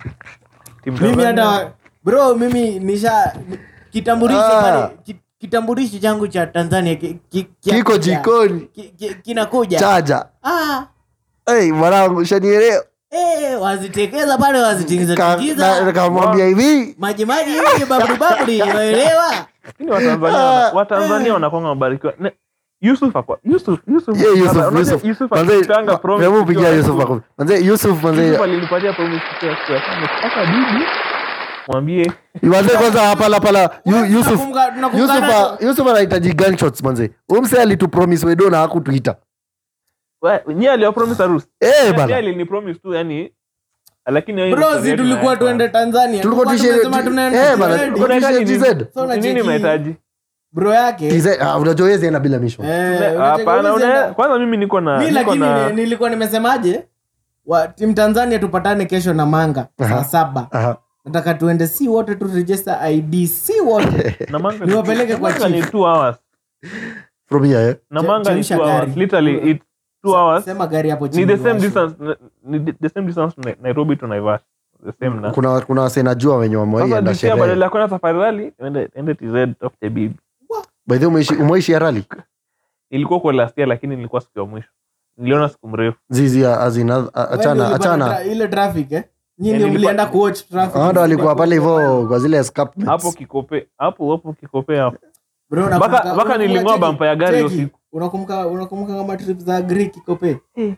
Timu Mimi Tanzania. hata bro mimi nisha kitambulisho Ah. pale ki- kitambulisho changu cha Tanzania ki- ki- Kiko kinakuja. jikoni. Ki- ki- kinakuja. Chaja. Ah. Eh, mwanangu shanielewa. Eh, wazitekeza pale wazitingiza Ka- na- tingiza. Nikamwambia hivi. Maji maji hivi babli babli, unaelewa? Lakini Watanzania wana- Watanzania wanakuwa wabarikiwa. Ne- Yusuf akwa Yusuf Yusuf. Yeah, Yusuf, Unajua Yusuf. Yusuf Manze, akitanga promise. hebu pigia tukiwa Yusuf high makofi. Manze, Yusuf manze. Yusuf alinipatia promise ya kwa sasa bibi. Mwambie Manze kwanza hapa la pala Yu- Yusuf. Tunakumbuka- tunakumbuka Yusuf nacho. Yusuf anahitaji gunshots manze. Huyu msee alitupromise wedo na hakutuita. wewe yeye aliyopromise harusi. Eh Yeye bana. alinipromise tu yani lakini yeye Bro, si tulikuwa tuende Tanzania. Tulikuwa tuishi tumesema tunaenda eh bana. T Z. Tulikuwa tuishi T Z. So na nini cheki, unahitaji? bro yake. T Z ah, unajua yeye zina bila mission. Eh, Hapana, unacheki, una unacheki. kwanza mimi niko na Mimi niko lakini na ni- nilikuwa nimesemaje? Wa team Tanzania tupatane kesho na Manga saa Aha. saba. Aha. Nataka tuende si wote tu register I D si wote. na manga niwapeleke kwa Manga ni chief. two hours. From here. Eh? Na Che- manga ni chemsha two hours. gari. Literally it's two hours. Sema gari hapo Ni chini. the same washe. distance ni the same distance from Nairobi to Naivasha. The same na. Kuna kuna wasee najua wenye Sasa wameenda disia badala sherehe. ya kwenda safari rally, ende ende T Z tafute bibi. By the way umeishi umeishi ya rally. Ilikuwa kwa last year lakini nilikuwa siku ya mwisho. Niliona siku mrefu. Zizi azina Wewe ndio achana ulipata achana. tra- ile traffic eh. Nyinyi Eh, ndio nilikuwa- mlienda kuwatch traffic. Hao ndo walikuwa pale hivyo kwa zile escarpments. Hapo kikope, hapo hapo kikope hapo. Bro, Baka- unakumbuka- baka unakumbuka niling'oa cheki- bumper ya gari hiyo cheki. siku. Unakumbuka unakumbuka kama trip za Greek Kope?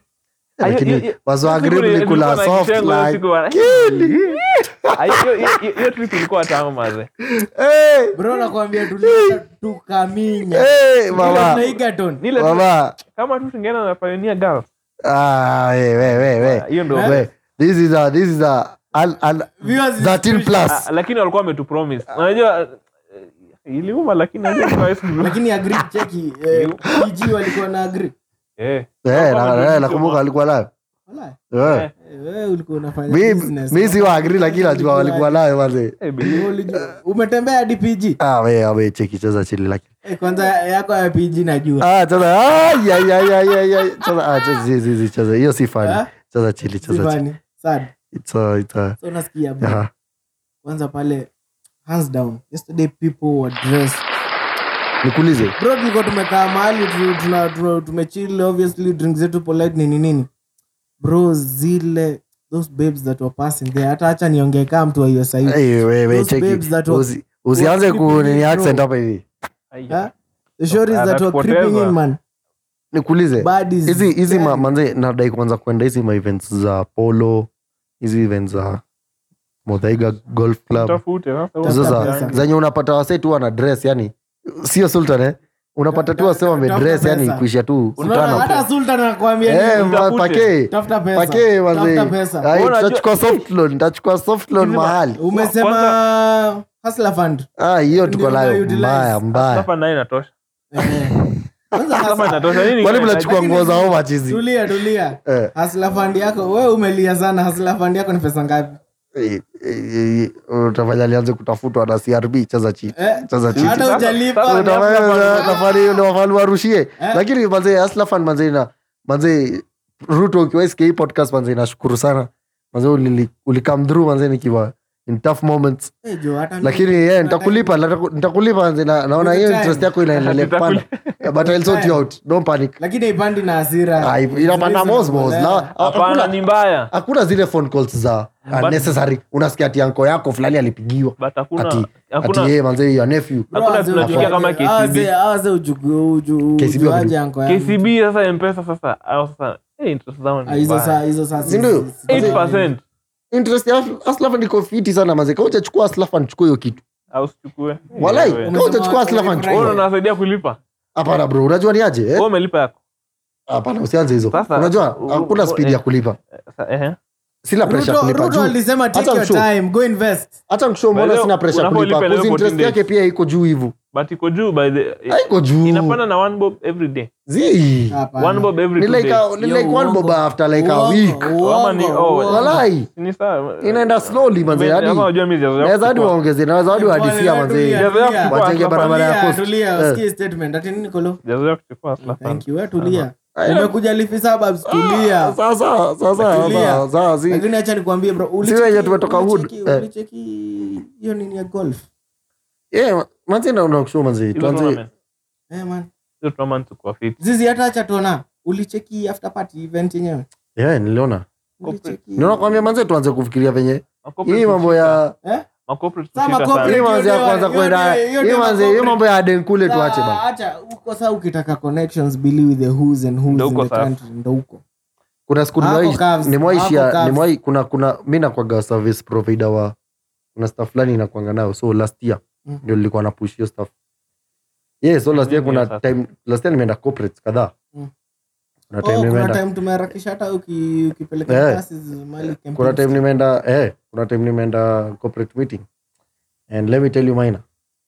Lakini wazwa grip ni kula soft like. hiyo trip ilikuwa tamu maze. Eh! Bro, nakwambia tulienda tukaminya. Eh, baba. Na Egerton. Nile Baba. kama tu tungeenda na Pioneer Girls. Ah, we we we we. Hiyo ndio. We. This is a this is a al, al, Viewers is thirteen special. plus. Ah, lakini walikuwa wametupromise. Unajua eh, iliuma lakini najua kwa Yesu. Lakini agree cheki eh, P G walikuwa na agree. Eh. Eh, na nakumbuka alikuwa nayo. Wala. Eh. Eh, wewe ulikuwa unafanya Mi business. mi si wa agree lakini najua walikuwa nayo wazee. Eh, bili. Ulijua- Umetembea hadi P G. Ah, we we cheki cheza chini lakini. Eh, kwanza yako ya P G najua. Ah, cheza. Ah, ya ya ya ya ya. Cheza ah, cheza zi zi zi cheza. Hiyo si funny. Ah? Cheza chini cheza chini. Sifani. Sad. It's a it's a. So nasikia bro. Yeah. Kwanza pale hands down. Yesterday people were dressed. Nikuulize. Bro, tulikuwa tumekaa mahali tu- tuna- tuna- tumechill obviously drink zetu polite nini nini. Bro, zile those babes that were passing there hata acha niongee kama mtu wa hiyo side. Eh, we we Those babes cheki. that were- Usi- Usianze were ku creeping nini in, accent bro. hapa hivi. Huh? The shorties Ah, that that's were creeping in whatever. man. Nikuulize. Bodies. Hizi hizi ma- Yeah. manze nadai kwanza kwenda hizi ma events za polo, hizi events za Muthaiga Golf Club. Tafute sasa. Hizo za pesa. zenye unapata wase tu wana dress yani sio sultan eh. Unapata tu wase wame Tafuta dress yani pesa. kuisha tu Unaona sutana. hata Sultan anakuambia Eh, nini? ma- Tafute. pake. Tafuta pesa. Pake manze. Tafuta pesa. Ai, Unajua- tutachukua soft loan, tutachukua soft loan Hizi ma- mahali. Umesema Hustler Fund. Ah, hiyo tuko Ndio nayo una-utilize. mbaya mbaya. Hapa naye inatosha. Eh. Kwanza Hapa Hustler- inatosha nini? Kwani kwa- mnachukua nguo za homa chizi? tulia tulia. Eh. Hustler Fund yako wewe umelia sana. Hustler Fund yako ni pesa ngapi? Eh, eh, eh, utafanya lianze kutafutwa na C R B cheza chini. Eh, Cheza chini. hata Sasa- hujalipa. sasa- Utafanya safari ndio wafali warushie. Eh. Lakini manze Asla fan manze na manze Ruto ukiwa S K hii podcast manze nashukuru sana. Manze ulili- ulikam through manze nikiwa in tough moments. Eh, jo, hata mimi- Lakini eh nitakulipa nitaku- nitakulipa manze na naona hiyo Time. interest yako inaendelea kupanda. Yeah, but I'll sort you out. Don't panic. lakini haipandi na hasira. Ah, inapanda mosmos na Hapana hakuna ni mbaya. hakuna zile phone calls za unnecessary. Unasikia ati anko yako fulani alipigiwa. But hakuna Ati ati hakuna yeye manze your nephew. Bro, hakuna wazee tunachukia ujuaje- kama K C B. wazee- wazee ujugu- uju- K C B ujuaje wame- anko yangu. K C B sasa M-Pesa sasa au sasa eh interest zao Ah, ni hizo mbaya. saa hizo saa Si ndio? si- si- eight percent Interest ya Aslaf ndiko fiti sana manze. Kama hujachukua Aslaf chukua hiyo kitu. au sichukue. Walai, Wewe. kama hujachukua Aslaf Umesema- chukua. Wewe unasaidia kulipa. Hapana bro, unajua ni aje? Wewe Eh? umelipa yako. Hapana, usianze hizo. Sasa, Unajua u- hakuna u- speed eh. ya kulipa. Sasa eh. Sina pressure Ruto- kulipa Ruto juu. alisema take Hata your mshow. time, go invest. Hata mshow mbona By the way, sina pressure unapolipa kulipa. ile Cause interest fourteen yake pia iko juu hivyo. but iko juu by the haiko juu inapanda na one bob every day zi Hapana. one bob every ni two like days a, ni like Yo, one uongo. bob after like a Uongo, week Kama ni- uongo, oh, uongo. walai ni sawa inaenda slowly manze hadi Ama unajua mimi jazo naweza hadi waongeze naweza hadi wadisia manze Tulia, tulia. wachenge barabara ya Tulia, coast tulia, Eh. usikie statement. Ati nini kolo? jazo ya kuchukua slap Thank you. Wewe tulia. Aya. Umekuja Leafy Suburbs, tulia. sasa sasa Tulia. sasa sasa si Lakini acha nikwambie bro, wenye tumetoka hood. ulicheki Eh. ulicheki hiyo nini ya golf. eh manze na unakushow manze tuanze Eh man. hiyo tournament kwa fit Zizi hata acha tuona. Ulicheki after party event yenyewe. eh niliona Ulicheki. niona kwambia manze tuanze kufikiria venye Macorporate hii mambo ya Eh? macorporate Sama kushika corporate. sana. hii manze ya hiyo kwanza ndio- kwenda hiyo hii ndio manze hii mambo ya Aden kule tuache Sa- bana acha uko saa ukitaka connections bili with the who's and who's Ndo in uko the sasa. country ndo huko. kuna siku Hapo nimewai Cavs, nimewaishia hapo Cavs. nimewai kuna kuna mimi nakwaga service provider wa kuna staff fulani inakwanga nayo so last year Mm. ndio nilikuwa na push hiyo staff yes so last year Mimi kuna sasa. time last year nimeenda corporates kadhaa Mm. kuna Oh, time kuna nimeenda time tumeharakisha hata uki- ukipeleka Eh. classes mali campaigns. kuna time nimeenda eh kuna time nimeenda corporate meeting and let me tell you Maina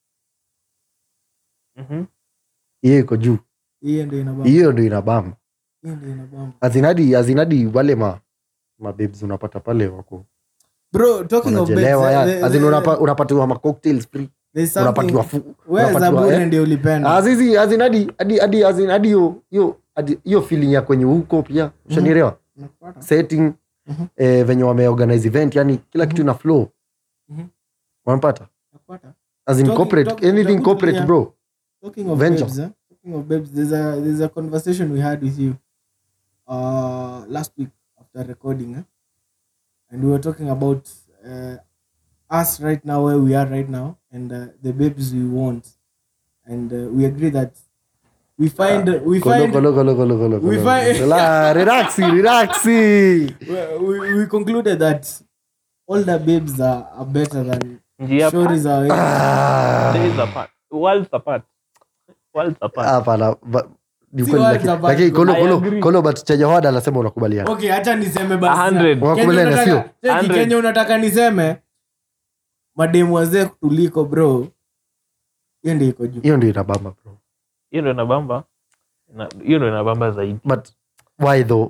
Mhm. hiyo iko juu Hiyo ndio inabamba. hiyo ndio inabamba Hiyo ndio inabamba. azinadi azinadi wale ma ma babes unapata pale wako Bro, talking of beds, wanajelewa eh, ya the- azin the- unapa, unapatiwa ma cocktails free there's unapatiwa something fu wewe unapatiwa, Zaburi eh? ndio ulipenda. azizi azinadi hadi hadi azin hadi hiyo hiyo hadi hiyo feeling ya kwenye huko pia ushanielewa Nakufuata. setting Mhm. eh, venye wameorganize event yani kila kitu ina flow Mhm. wanapata Nakufuata. as in Talking- corporate talking- anything talking corporate clear. bro Talking of Venture. babes, eh? Talking of babes, there's a there's a conversation we had with you uh last week after recording, eh? And we were talking about uh, us right now, where we are right now, and uh, the babes we want, and uh, we agree that we find we kolo find kolo kolo kolo kolo we kolo. find- Rela- relaxi relaxi we, we, we concluded that older babes are, are better than Njia stories are. Ah. days apart worlds apart worlds apart hapana ba- ni Si kweli words lakini- apart, lakini bro. kolo I kolo agree. kolo but chenye hoda anasema unakubaliana Okay, acha niseme basi. A hundred. Kenya Wakubaliana, unataka- sio? Cheki, Hundred. Kenya unataka niseme mademu wazee kutuliko bro, hiyo ndio iko juu. hiyo ndio inabamba bro hiyo ndio inabamba na hiyo ndio inabamba zaidi but why though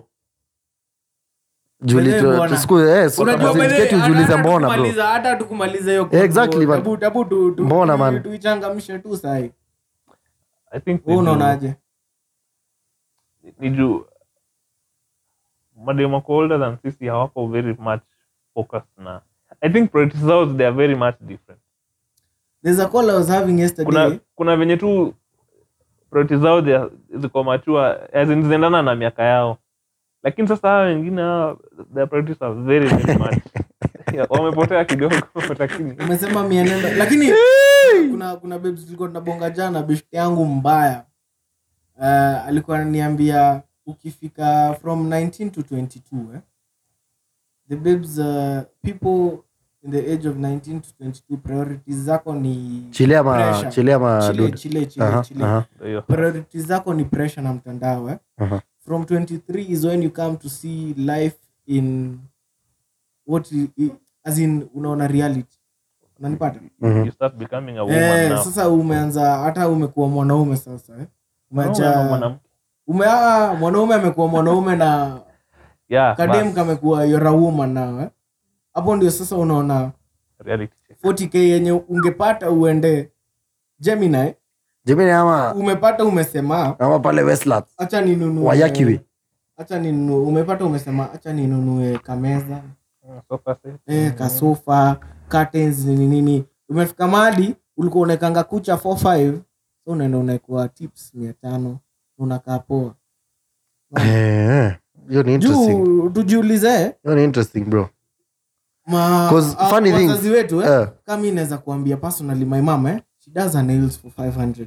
Juli Mbele mbona? siku eh so Unajua kama mbele, ziketi hata- ujiulize hata mbona bro tukumaliza- hata tukumaliza hiyo Yeah, exactly, man. tabu tabu tu, tu, Mbona, tu, man? tuichangamshe tu sahi. I think Wewe ni juu- unaonaje? ni juu mademu wako older than sisi hawako very much focused na I think priorities zao they are very much different There's a call I was having yesterday. kuna kuna venye tu priorities zao they are- ziko mature as in zinaendana na miaka yao lakini sasa hawa wengine hawa their priorities are very very much Yeah, wamepotea kidogo lakini Umesema mienendo lakini kuna kuna babes tulikuwa tunabonga jana, beshte yangu mbaya uh, alikuwa ananiambia ukifika from nineteen to twenty-two, eh, the babes uh, people in the age of nineteen to twenty-two priorities zako ni chile ama pressure. chile ama chile dude chile chile, aha chile. aha ndio hiyo Priorities zako ni pressure na mtandao, eh. aha From twenty-three is when you come to see life in what i- i- as in unaona reality, unanipata? mhm you start becoming a woman Eh, now sasa umeanza hata umekuwa mwanaume sasa, eh. Unaona Umeacha mwanamke ume ah, mwanaume amekuwa mwanaume na yeah kadem bas, kamekuwa you're a woman now, eh. Hapo ndio sasa unaona reality check forty k yenye ungepata uende Gemini, Jimmy ama umepata umesema ama pale Westlands acha ninunue Wayakiwe acha ninunue, umepata umesema acha ninunue kameza, Mm, sofa set eh, kasofa, curtains nini nini. Umefika mahali ulikuwa unaekanga kucha four five, so unaenda unaekwa tips mia tano unakaa poa. eh hiyo ni interesting Juu tujiulize hiyo ni interesting bro ma 'Cause ah, funny things- wazazi wetu, eh, eh kama mimi naweza kuambia personally my mom, eh, she does her nails for five hundred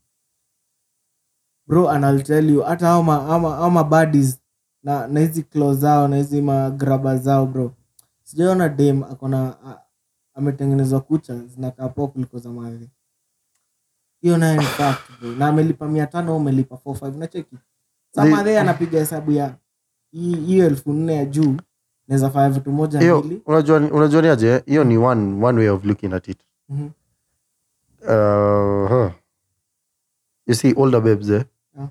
bro, and I'll tell you hata hao ma ama, ama buddies na na hizi clothes zao na hizi ma grabber zao bro, sijaona dem akona a- ametengenezwa kucha zinakaa poa kuliko za mawe. Hiyo nayo ni fact bro, na amelipa mia tano au amelipa four five, na cheki sama The- there anapiga hesabu ya hii hiyo elfu nne ya juu naweza fanya vitu moja hiyo mbili. unajua unajua ni aje hiyo ni one one way of looking at it Mhm. uh, huh. You see older babes eh? Yeah.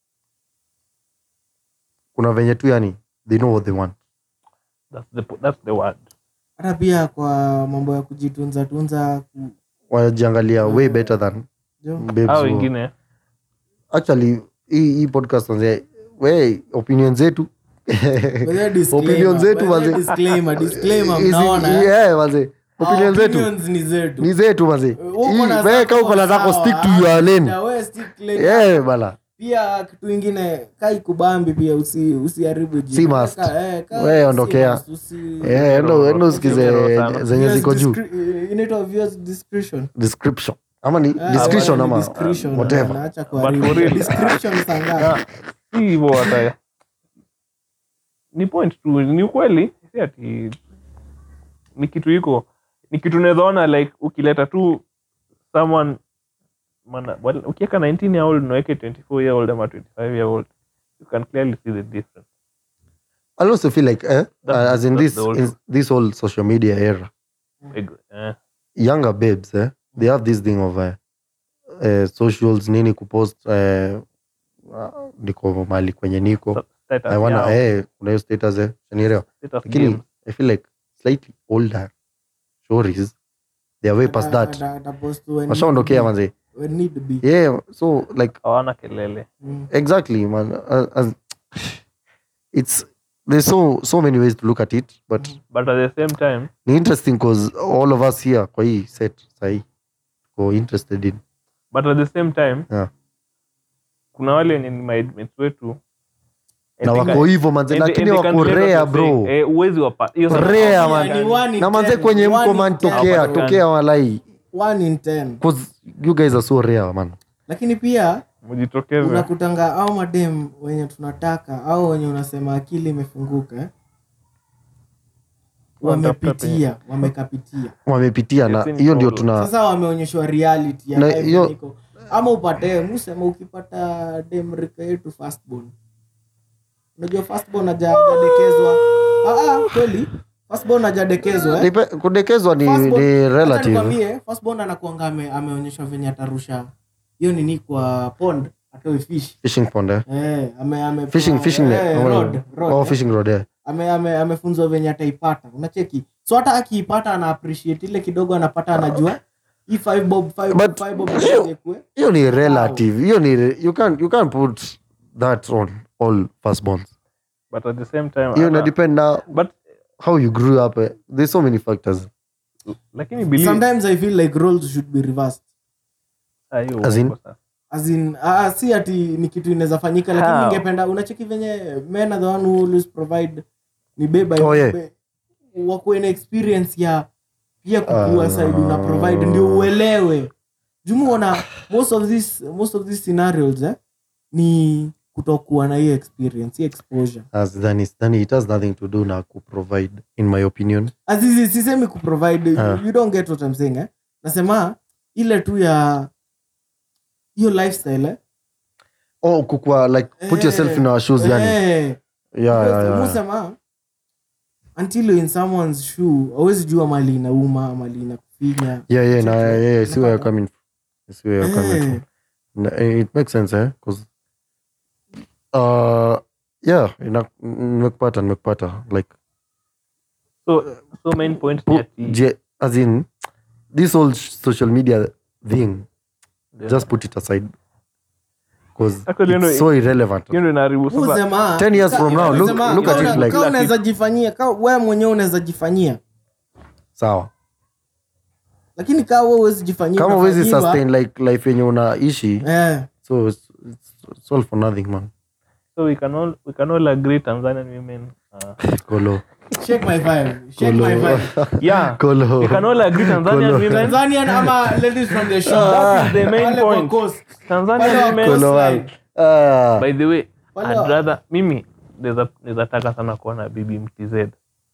Kuna venye tu yani they know what they want. That's the that's the word. Hata pia kwa mambo ya kujitunza tunza ku... Wanajiangalia way better than Jo. babes. Hao who- wengine Actually hii hii podcast wanze we opinion zetu Whether disclaimer, opinion zetu whether manze. disclaimer, disclaimer, Hizi- mnaona, eh? yeah manze opinion zetu Opinions ni zetu. ni zetu manze. Uko na Wewe kama uko na zako sawa, stick to ah, your lane. na wewe stick lane. Yeah bala. Pia kitu ingine kai kubambi pina usi usiharibu jina. Si must. Ka- eh, ka- Wewe si ondokea. must, usi- Eh endo endo usikize Sana. zenye Viewers ziko juu. discre- inaitwa viewers discretion. Description. Ama ni Ah, description wale ni ama discretion, whatever. wanaacha But kuharibu. for real. Description sanga. Yeah. Si hivyo hata ni point tu ni ukweli si ati ni kitu iko ni kitu unawezaona like ukileta tu someone mana well, ukiweka nineteen year old na uweke twenty-four year old ama twenty-five year old you can clearly see the difference. I also feel like eh, That's- as in that's this the old- in this whole social media era, Eg- eh, younger babes eh, they have this thing of uh, uh, socials nini kupost uh, uh, niko mali kwenye niko status I wanna yao, eh kuna hiyo status eh shanielewa, status lakini game. I feel like slightly older stories they are way past that, Ata- atapost when washaondokea need manze. be, when need be. Yeah, so like Hawana kelele. Mm. exactly man, uh, as it's there's so so many ways to look at it, but But at the same time ni interesting cause all of us here kwa hii set sahi go interested in but at the same time Yeah. kuna wale wenye ni mates wetu I na think wako I- hivyo manze, and they- lakini and they can wako relate rare what you're bro, saying. Eh, huwezi wapa- hiyo sasa- rare Yeah, man. ni one in Na manze ten, kwenye one mko in man ten. tokea Hawapatikani. tokea walai, One in ten. cause you guys are so rare man. Lakini pia mjitokeze. unakutanga au madem wenye tunataka au wenye unasema akili imefunguka eh? wamepitia wamekapitia Wamepitia na Yes, hiyo ndio in tuna sasa wameonyeshwa reality ya Na life hiyo- niko. Ama upate musema ukipata dem rika yetu firstborn, unajua firstborn haja- hajadekezwa. Ah, ah, kweli firstborn hajadekezwa eh? Nipe- kudekezwa ni, Firstborn- ni Acha relative. nikwambie, firstborn anakuanga ame, ameonyeshwa venye atarusha hiyo nini kwa pond atoe fish Fishing pond eh? eh, ame, ame, Fishing fishing net. eh, Oh, rod, rod, oh eh. fishing rod eh. ame, ame, amefunzwa venye ataipata unacheki, so hata akiipata ana appreciate ile kidogo anapata, anajua hii five bob five But- five bob itaje kwe. Hiyo ni relative. Hiyo ni you can't you can't put that on all firstborns. But at the same time Hiyo ina hata- depend na but how you grew up eh. There's so many factors. lakini believe Sometimes I feel like roles should be reversed, Ah, hiyo As in? uongo sasa. as in ah, si ati ni kitu inaweza fanyika, lakini How? ningependa unacheki venye men are the one who always provide ni beba Oh, yeah. wakuwe na experience ya pia kukua Ah. side una provide ndio uelewe jumuona most of this most of these scenarios eh, ni kutokuwa na hiyo experience hiyo exposure. As Danny, Danny, it has nothing to do na ku provide in my opinion. Azizi sisemi kuprovide Ah. you don't get what I'm saying eh? Nasema ile tu ya hiyo lifestyle eh? Oh, kukua like put Eh, yourself in our shoes yani. eh, Yeah, yeah, yeah. Musema until you're in someone's shoe always jua mali inauma mali inakufinya. Yeah, yeah, na Check it. yeah, I see where you're Unapata? coming from. I see where you're coming Eh. from. Na- eh, It makes sense eh cause uh yeah, ina nimekupata nimekupata like so so main point ni pu- ati je- as in this whole social media thing, just put it aside cause Actually, you know, it's so irrelevant. hiyo ndio inaharibu sasa. Musema, ten years from now, look- musema, look at kama it una- like- kama unaweza jifanyia kama wewe mwenyewe unaweza jifanyia, Sawa, lakini kama wewe huwezi jifanyia kama huwezi unafanyiwa, sustain like life yenye unaishi, eh so it's, it's, it's all for nothing man. So we can all we can all agree Tanzanian women uh, Kolo shake my vibe shake my Kolo vibe yeah Kolo we can all agree Tanzanian Kolo. women Tanzanian ama ladies from the shore, that is the main wale kwa point. coast. Tanzanian Wale women wako- Kolo wal. Ah, by the way Wale I'd wa- rather mimi naweza naweza taka sana kuona bibi mtz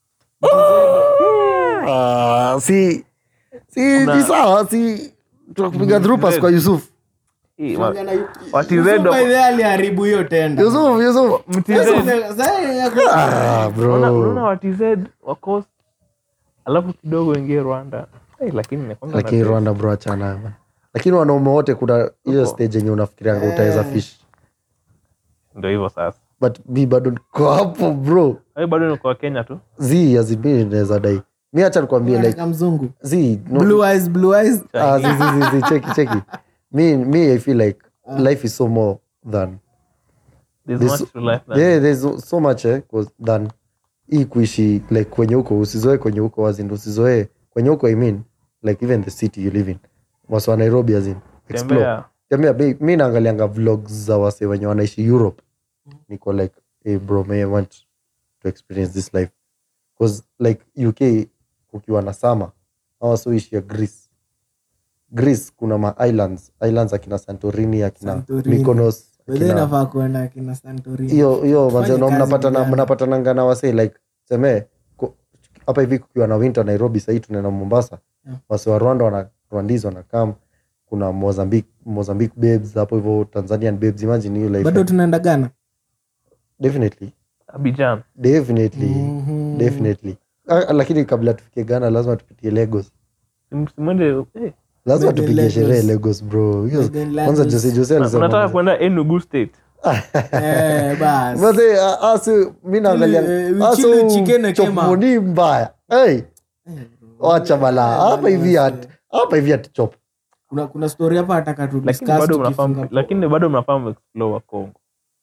ah, si si Kuna- ni sawa, si tunakupiga through pass kwa Yusuf. Eh, wa- Tuongea na Yu- What is Yusuf red of- by the way aliharibu hiyo tenda. Yusuf, Yusuf. mtz Sasa yako- Ah, unaona unaona bro. watz wako alafu kidogo ingie Rwanda. Eh, lakini nakwambia Lakini na- Rwanda bro achana man. lakini wanaume wote kuna hiyo Uko. stage yenye unafikirianga utaweza fish Ndio hivyo sasa. but mi bado niko hapo bro Wewe bado uko Kenya tu? zi azibini naweza dai mi acha nikwambie like Kama mzungu. zi no, Blue eyes, blue eyes. ah, zi, zi, zi, zi, cheki cheki me me I feel like life is so more than There's This- much to life than yeah there's so- so much eh, 'cause than hii kuishi like kwenye huko usizoe kwenye huko wazindo usizoe kwenye huko I mean like even the city you live in waswa Nairobi as in explore tembea. tembea mi, mi naangalianga vlogs za wase wenye wanaishi Europe niko like hey bro may I want to experience this life because like U K kukiwa na summer au so ishi ya Greece Greece kuna ma islands islands akina Santorini akina Santorini. Mykonos Wewe akina nafaa kuenda kina Santorini. hiyo hiyo Fanye manze kazi mnapatana mjane. mnapatananga na wase like seme ku- hapa hivi kukiwa na winter Nairobi sasa tunaenda Mombasa Yeah. wase wa Rwanda wana Rwandese wanakam kuna Mozambique Mozambique babes hapo hivyo Tanzanian babes imagine hiyo life Bado tunaenda Ghana. definitely Abidjan. definitely Mhm. definitely ah, lakini kabla tufike Ghana lazima tupitie Lagos Sim- Simwende eh. lazima Maybe tupige Lagos. sherehe Lagos bro hiyo Maybe Lagos. kwanza Jose Jose Na- alisema unataka manze. kwenda Enugu State. Eh, bas. Manze, ah, ah, si mimi naangalia Chili- ah, chili so chicken chop kema. money mbaya hey Eh, bro. wacha bala Eh, hapa bala hivi wase. at hapa hivi at chop kuna kuna story hapa nataka tu Lakini discuss bado tukifunga mnafahamu po- lakini bado mnafahamu explore wa Kongo.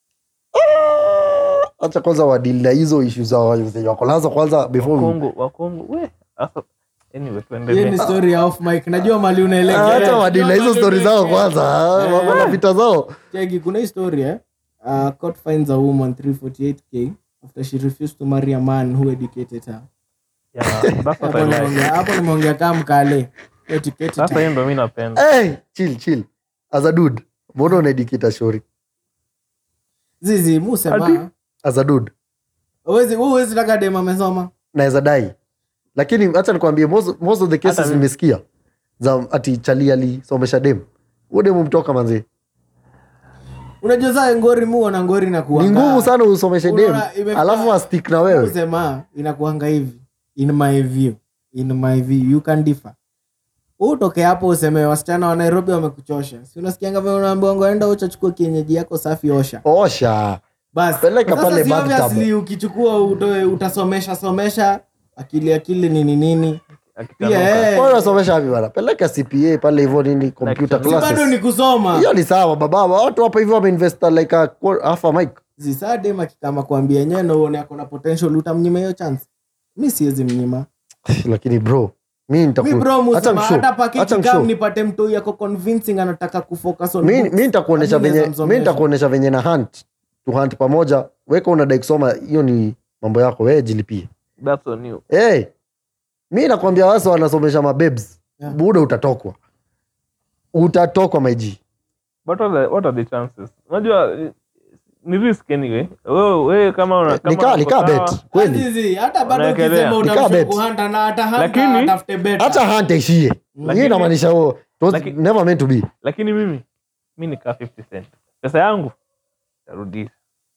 acha kwanza wadili na hizo issues za wazee wako nazo kwanza before we- Kongo wa Kongo we asa anyway hiyo tuendelee. ni story ya off mic najua mali unaelekea Ah, acha wadili na hizo Najua story mali zao unaelekea. kwanza Eh. wako na vita zao Cheki, kuna hii story eh uh, court finds a woman three hundred forty-eight k after she refused to marry a man who educated her. Yeah, that's what Hapo I like. nimeongea hapo nimeongea kama mkale educated Sasa her. hiyo ndio mimi napenda. hey chill chill as a dude mbona unaedikita shori Zizi Ati? musema as a dude uwezi uwezi taka dem amesoma naweza dai lakini acha nikwambie most, most of the cases Hata mimi. nimesikia za ati chali alisomesha dem huyo dem mtoka manzi unajua saa ngori muo na ngori na ni kuanga ngumu sana usomeshe dem Unaona, imefika- alafu astik na wewe kusema inakuanga hivi in my view in my view you can differ utoke hapo useme wasichana wa Nairobi wamekuchosha si unasikianga vile unaambiwa ngo enda uchachukua kienyeji yako safi osha osha basi Peleka sasa pale si bathtub. obviously ukichukua utoe utasomesha somesha akili akili nini nini Akitanuka. pia eh Wewe unasomesha wapi bana peleka C P A pale hivyo nini computer Si si bado ni classes kusoma hiyo ni sawa baba watu hapa hivyo wameinvest like a qu- half a mic zisade makikama kuambia yenyewe na uone ako na potential utamnyima hiyo chance mi siwezi mnyima lakini bro mi nitaku mi bro acha musema nishow, hata acha pakiti nishow. kama nipate mtu yako convincing anataka kufocus on mi books. mi nitakuonesha Hadi venye naweza mi msomesha. nitakuonesha venye na hunt tu hunt pamoja weka unadai kusoma hiyo ni mambo yako wewe jilipie That's on you. hey, mi nakwambia wasa wanasomesha mabebs Yeah. buda utatokwa utatokwa maiji But what are the, what are the chances? Unajua eh, ni risk anyway. Wewe wewe kama una kama nikaa uko nikaa sawa, bet kweli Azizi, hata bado Unaekelea. ukisema Nikaa bet. utamshukuhanta na hata hanta Lakini- atafute beta. hata hunt ishie hiyo Lakini- inamaanisha huo it was Laki- never meant to be lakini mimi mimi nikaa fifty cent. Pesa yangu tarudisha.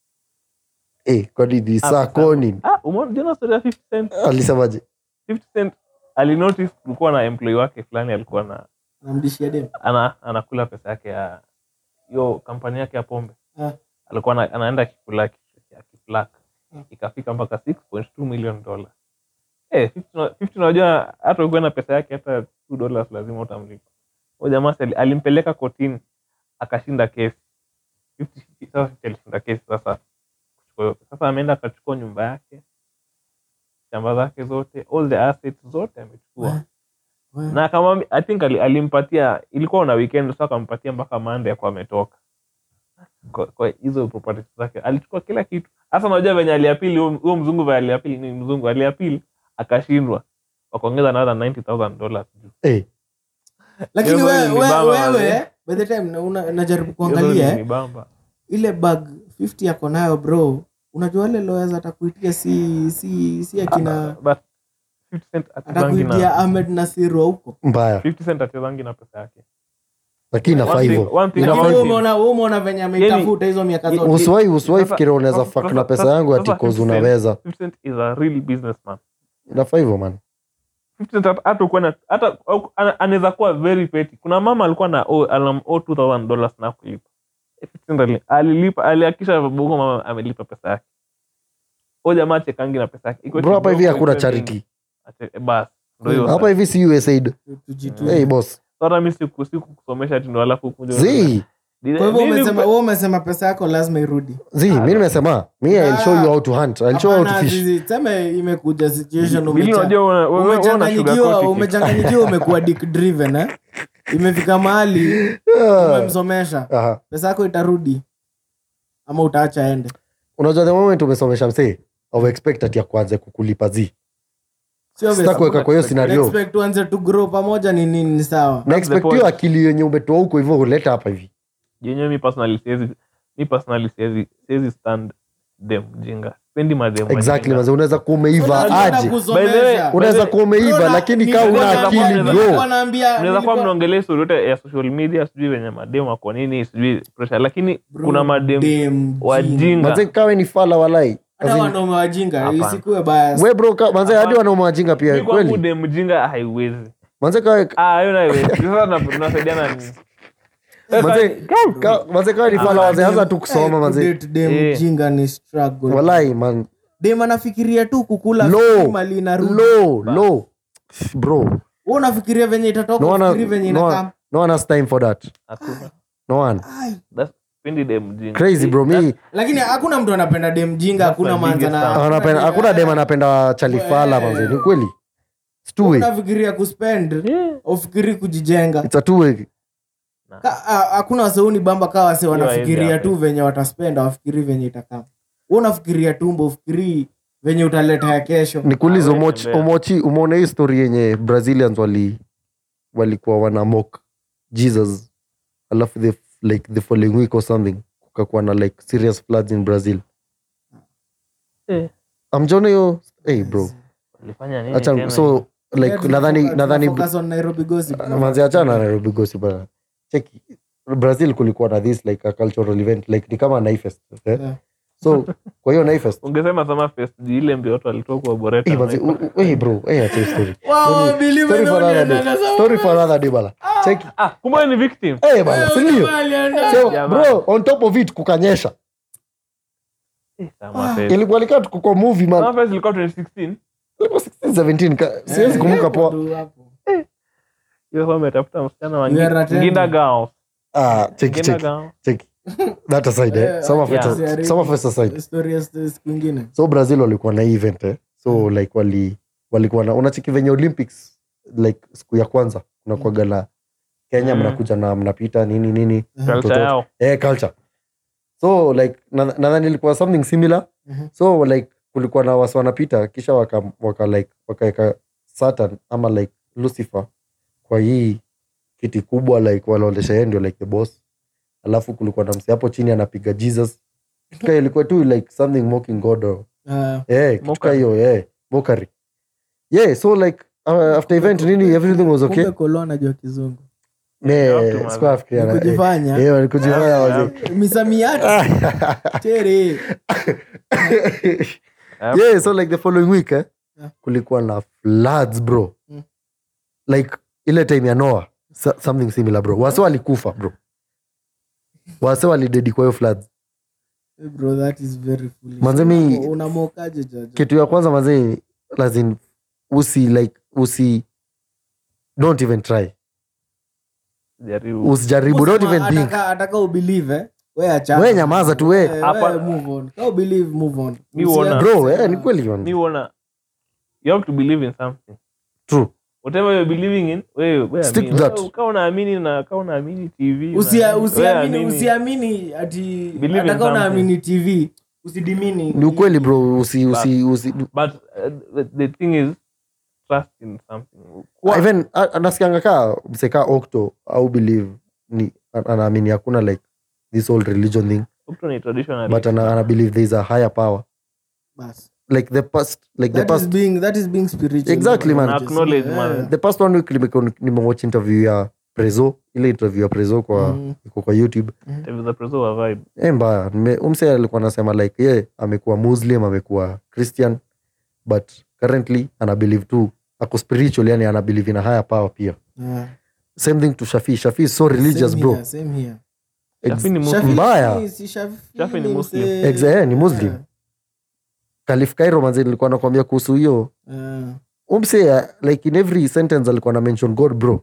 eh kwani ni saa sawa. koni Ah, umeona jana story ya fifty cent? alisemaje fifty cent alinotice kulikuwa na employee wake fulani alikuwa na Namdishia dem. ana anakula pesa yake ya hiyo kampani yake ya pombe. Ah. Alikuwa ana, anaenda kikula ya kiflak. Mm. Ikafika mpaka six point two million dollars. Eh, fifty na- fifty unajua hata ukiwa na pesa yake hata two dollars lazima utamlipa. Huyo jamaa sali- alimpeleka kotini akashinda kesi. fifty sasa alishinda kesi sasa. Kuchukua- Sasa ameenda akachukua nyumba yake. Shamba zake zote, all the assets zote amechukua. Wewe. Na kama I think ali- alimpatia ilikuwa na weekend sasa akampatia mpaka Monday kwa ametoka. Kwa, kwa hizo properties zake alichukua kila kitu. Sasa unajua venye aliapili huo huo mzungu venye aliapili ni mzungu aliapili akashindwa. Wakaongeza another ninety thousand dollars juu. eh Lakini Hiyo wewe ni wewe bamba, wewe man. by the time na- una- najaribu Hiyo kuangalia ni eh, bamba. ile bag fifty yako nayo bro unajua wale lawyers atakuitia si si si akina But fifty cent atazangi atakuitia na Ahmed Nasir wa huko mbaya fifty cent atazangi na pesa yake. lakini nafaa One thing- hivyo one thing Inafaa lakini about wewe him- umeona wewe umeona venye ameitafuta hizo miaka zote usiwahi usiwahi Sasa- fikiria unaweza sasa- fuck sasa- na pesa sasa- yangu ati sasa cause fifty cent- unaweza fifty cent is a real businessman. inafaa hivyo man fifty cent hata uko na hata anaweza kuwa very petty. Kuna mama alikuwa na oh, alam oh two thousand dollars na kulipa. fifty cent alilipa, alihakisha bongo mama amelipa pesa yake. O jamaa chekangi na pesa yake. Bro hapa hivi hakuna charity. Bas. Ndio hapa hivi si U S A I D. Hey boss. Sasa mimi siku siku kusomesha tindo alafu kuja. Zii. Kwa hivyo umesema wewe umesema pesa yako lazima irudi. Zii, mimi nimesema, me I'll show you how to hunt. I'll show you how to fish. Sema imekuja situation umechanganyikiwa, umechanganyikiwa, umechanganyikiwa umekuwa dick driven eh. Imefika mahali umemsomesha. Pesa yako itarudi ama utaacha aende. Unajua the moment umesomesha msee, au expect ati ya kwanza kukulipa zi. Sita kuweka kwa hiyo scenario. Expect tuanze to grow pamoja ni nini ni sawa. Na expect hiyo akili yenye umetoa huko hivyo huleta hapa hivi. Yenyewe mimi personally siwezi mimi personally siwezi siwezi stand them jinga. Spendi madem. Exactly, maze unaweza kuwa umeiva aje. Unaweza kuwa umeiva lakini kama una akili bro. Unaweza kuwa mnaongelea story yote ya social media, sijui wenye madem wako nini, sijui pressure, lakini kuna madem wajinga. Maze kawe ni fala walai. Hata wanaume wajinga isikuwe bias. Wewe bro, manze hadi wanaume wajinga pia kweli. Kwa dem mjinga haiwezi. Manze kawe ah hiyo haiwezi. Sasa tunasaidiana nini? Manze manze kawe ni fala waze hasa tu kusoma manze. Dem mjinga ni struggle. Walai man. Dem anafikiria tu kukula mali na rudi. Low, low. Bro. Wewe unafikiria venye itatoka, unafikiria venye inakaa. No one has time for that. Hakuna. No one. That's spendi dem mjinga. Crazy bro, me. Lakini hakuna mtu anapenda dem mjinga, hakuna manza na anapenda, hakuna dem anapenda chalifala manze. Ni kweli. It's two way. Unafikiria kuspend, ufikiri kujijenga. It's a two way. Hakuna waseuni bamba kawa wase wanafikiria tu venye wataspenda, wafikiri venye itakaa. Wewe unafikiria tumbo, ufikiri venye utaleta ya kesho. Nikuulize Omochi, Omochi umeona hii story yenye Brazilians wali walikuwa wana mock Jesus alafu the like the following week or something kukakuwa na like serious floods in Brazil. Eh. Amjone yo, hey bro. Walifanya nini Acha tena? so like nadhani nadhani focus on Nairobi gossip. Manzi achana na Nairobi gossip bana. Check Brazil kulikuwa na this like a cultural event like ni kama Naifest. Eh? Yeah. So kwa hiyo Naifest ungesema sama fest ile mbio watu walitoka kwa Boreta. Eh manzi, hey bro, hey acha story. Wow, believe story for another day. Story for another day bala. Check. Ah, kumbe ni victim. Eh bana, si ndio? So bro, on top of it kukanyesha. Eh, sama fest. Ilikuwa likaa tuko movie man. Sama fest ilikuwa twenty sixteen. Ilikuwa sixteen seventeen. Siwezi kumbuka poa. Hiyo kama umetafuta msichana wa Ngida Girls. Ah, check check. Check. That aside, eh? Some of it, yeah. Some of it aside. Story ya kwingine. So Brazil walikuwa na event, eh? So mm. like wali walikuwa na unacheki venye Olympics like siku ya kwanza kuna kwa gala Kenya mm. mnakuja na mnapita nini nini culture yao. Eh, culture. So like nadhani ilikuwa something similar. Mm-hmm. So like kulikuwa na watu wanapita kisha waka waka like wakaeka Satan ama like Lucifer kwa hii kiti kubwa like wanaonyesha yeye ndio like the boss. Alafu kulikuwa na msi hapo chini anapiga Jesus. Kika ilikuwa tu like something mocking God or uh, eh kika hiyo eh mockery. Yeah, so like uh, after event nini everything was okay. Kumbe kolona jua kizungu. Eh, sikuwa fikiria. Kujifanya. Eh, walikujifanya wazee. Misamiati. Tere. Yeah, so like the following week eh kulikuwa na floods bro. Like ile time ya Noah something similar bro. Wase walikufa bro. Wase walidedi kwa hiyo floods. Hey bro, that is very foolish. Manze mi unamokaje jaja. Kitu ya kwanza manze lazima usi like usi don't even try. Jaribu. Usijaribu, don't even think. Ataka ataka ubelieve eh. Wewe acha. Wewe nyamaza tu wewe. Hapa move on. Ka believe move on. Mi wona bro, eh ni kweli man. Mi wona you have to believe in something. True. Whatever you're believing in, wewe wewe stick to that. Kama unaamini na kama unaamini T V. Usiamini usiamini ati ataka unaamini T V, usidimini. Ni ukweli bro, usi usi usi. But uh, the thing is trust in something. What? Even anasikianga ka mseka Octo au believe ni anaamini hakuna like this old religion thing. Octo ni traditional. But ana, ana believe there is a higher power. Bas. Like the past like that the past is being that is being spiritual. Exactly man. Acknowledge man. The past one week nimewatch interview ya Prezo, ile interview ya Prezo kwa mm. iko kwa YouTube. Interview za Prezo wa vibe. Eh mbaya, umse alikuwa anasema like yeye yeah, amekuwa Muslim, amekuwa Christian but currently ana believe tu ako spiritual, yani ana believe in a higher power pia. Yeah. Same thing to Shafi. Shafi is so religious, Same bro. here, same here. Shafi ni Shafi Muslim. Mbaya. si- si Shafi Shafi ni ni Muslim. mse- Exa- eh, ni Muslim. Khalif Cairo manzi nilikuwa nakwambia kuhusu hiyo. Yeah. Umse uh, like in every sentence alikuwa na mention God, bro.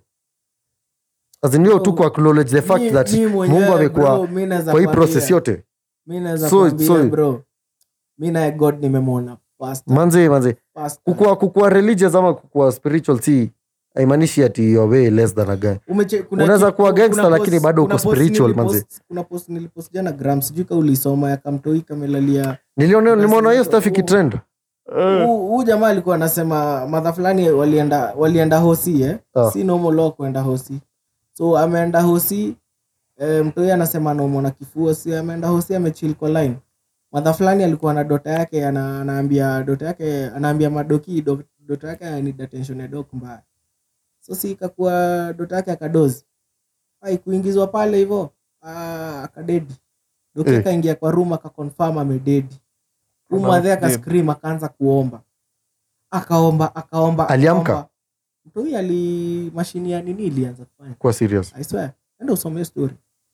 As in hiyo tu ku acknowledge the fact Mi- that mi mwenyewe, Mungu amekuwa bro, mi naweza kwa hii kuambia- process yote. mi naweza So- kuambia, so- bro, mi naye God nimemwona faster, Manze manze faster. kukua kukua religious ama kukua spiritual si haimaanishi ati you are way less than a guy. Umeche- kuna Unaweza kitu- kuwa gangster kuna lakini post- bado kuna uko post spiritual, nilipost- manze. kuna post nilipost jana gram sijui ka ulisoma ya kamtoi kamelalia Niliona nimeona hiyo stuff Oh. ikitrend. huu jamaa alikuwa anasema madha fulani walienda walienda hosi eh? Ah. si normal law kuenda hosi, so ameenda hosi eh, mtoi anasema anaumwa na kifua, si ameenda hosi amechill kwa line. Madha fulani alikuwa na dota yake ana, anaambia dota yake anaambia madoki do, dota yake ni attention ya dok mbaya, so si ikakuwa dota yake akadozi ai kuingizwa pale hivyo ah, akadedi doki Eh. akaingia kwa room akakonfirm amededi. Kama Umadhe dead. akascream akaanza kuomba akaomba akaomba Aliamka? akaomba. Mtu huyu ali mashini ya nini ilianza kufanya, Kwa serious. I swear enda usomee story.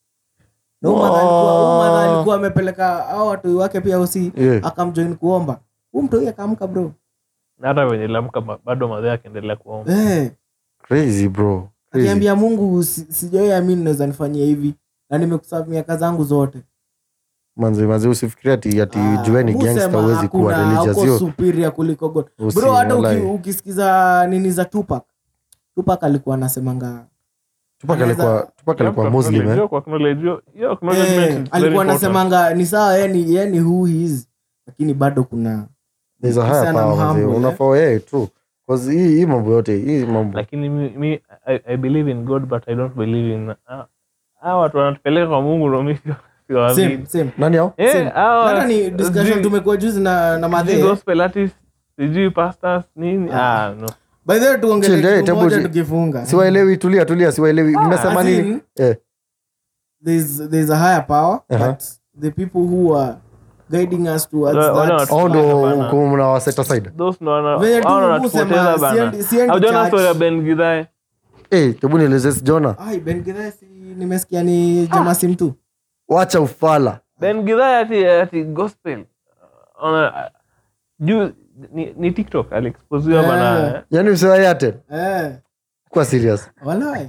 Na umadhe alikuwa umadhe alikuwa amepeleka hao watu wake pia usi Yeah. akamjoin kuomba. Huyu mtu huyu akaamka bro. Na hata wenye lamka bado madhe akaendelea kuomba. Eh, Crazy, bro. Crazy. akiambia Mungu si- sijui amini naweza nifanyia hivi na nimekuserve miaka zangu zote. Manze manze usifikiria ati ati Ah, jueni musema gangster huwezi kuwa hakuna, religious hauko hiyo. superior kuliko God. Usi- Bro, hata uki, walai. ukisikiza nini za Tupac. Tupac alikuwa anasemanga Tupac anaweza- alikuwa Tupac alikuwa Hiyo Muslim eh. hiyo kwa acknowledge hiyo- hiyo acknowledgement eh, is very alikuwa important. anasemanga ni sawa yeye ni yeye ni who he is, lakini bado kuna There's a higher Sana power manze. humble, eh. Unafaa eh true. Cause hii hii mambo yote, hii mambo. Lakini mi, mi I, I believe in God but I don't believe in ah ah, watu wanatupeleka kwa Mungu na mimi sio- same siwaamini. same. Nani hao? Eh, Same. hao Hata ni discussion sijui- tumekuwa juzi na na sijui madhe. gospel artists, sijui pastors nini. Ah no. By the way tuongelee Chill, eh, kitu tabu moja ji- tukifunga. Siwaelewi, tulia tulia, siwaelewi. Mnasema as nini? in- Eh. There's there's a higher power Uh-huh. but the people who are guiding us towards Wale- wale that watu- Hao ndo Hapana. huko mna set aside. Those ndo wana Venye tu hao ndo Mungu sema, wanatupoteza bana. siendi- siendi Haujaona church. story ya Ben Gidhae? Eh, hebu nieleze Jona. ai Ben Gidhae si nimesikia ni jamaa sim tu. Wacha ufala. Ben Gidhae ati ati gospel. Ona juu ni, ni TikTok aliexposewa Eh. bana Yaani usiwa Airtel. Eh, Kwa serious. walai.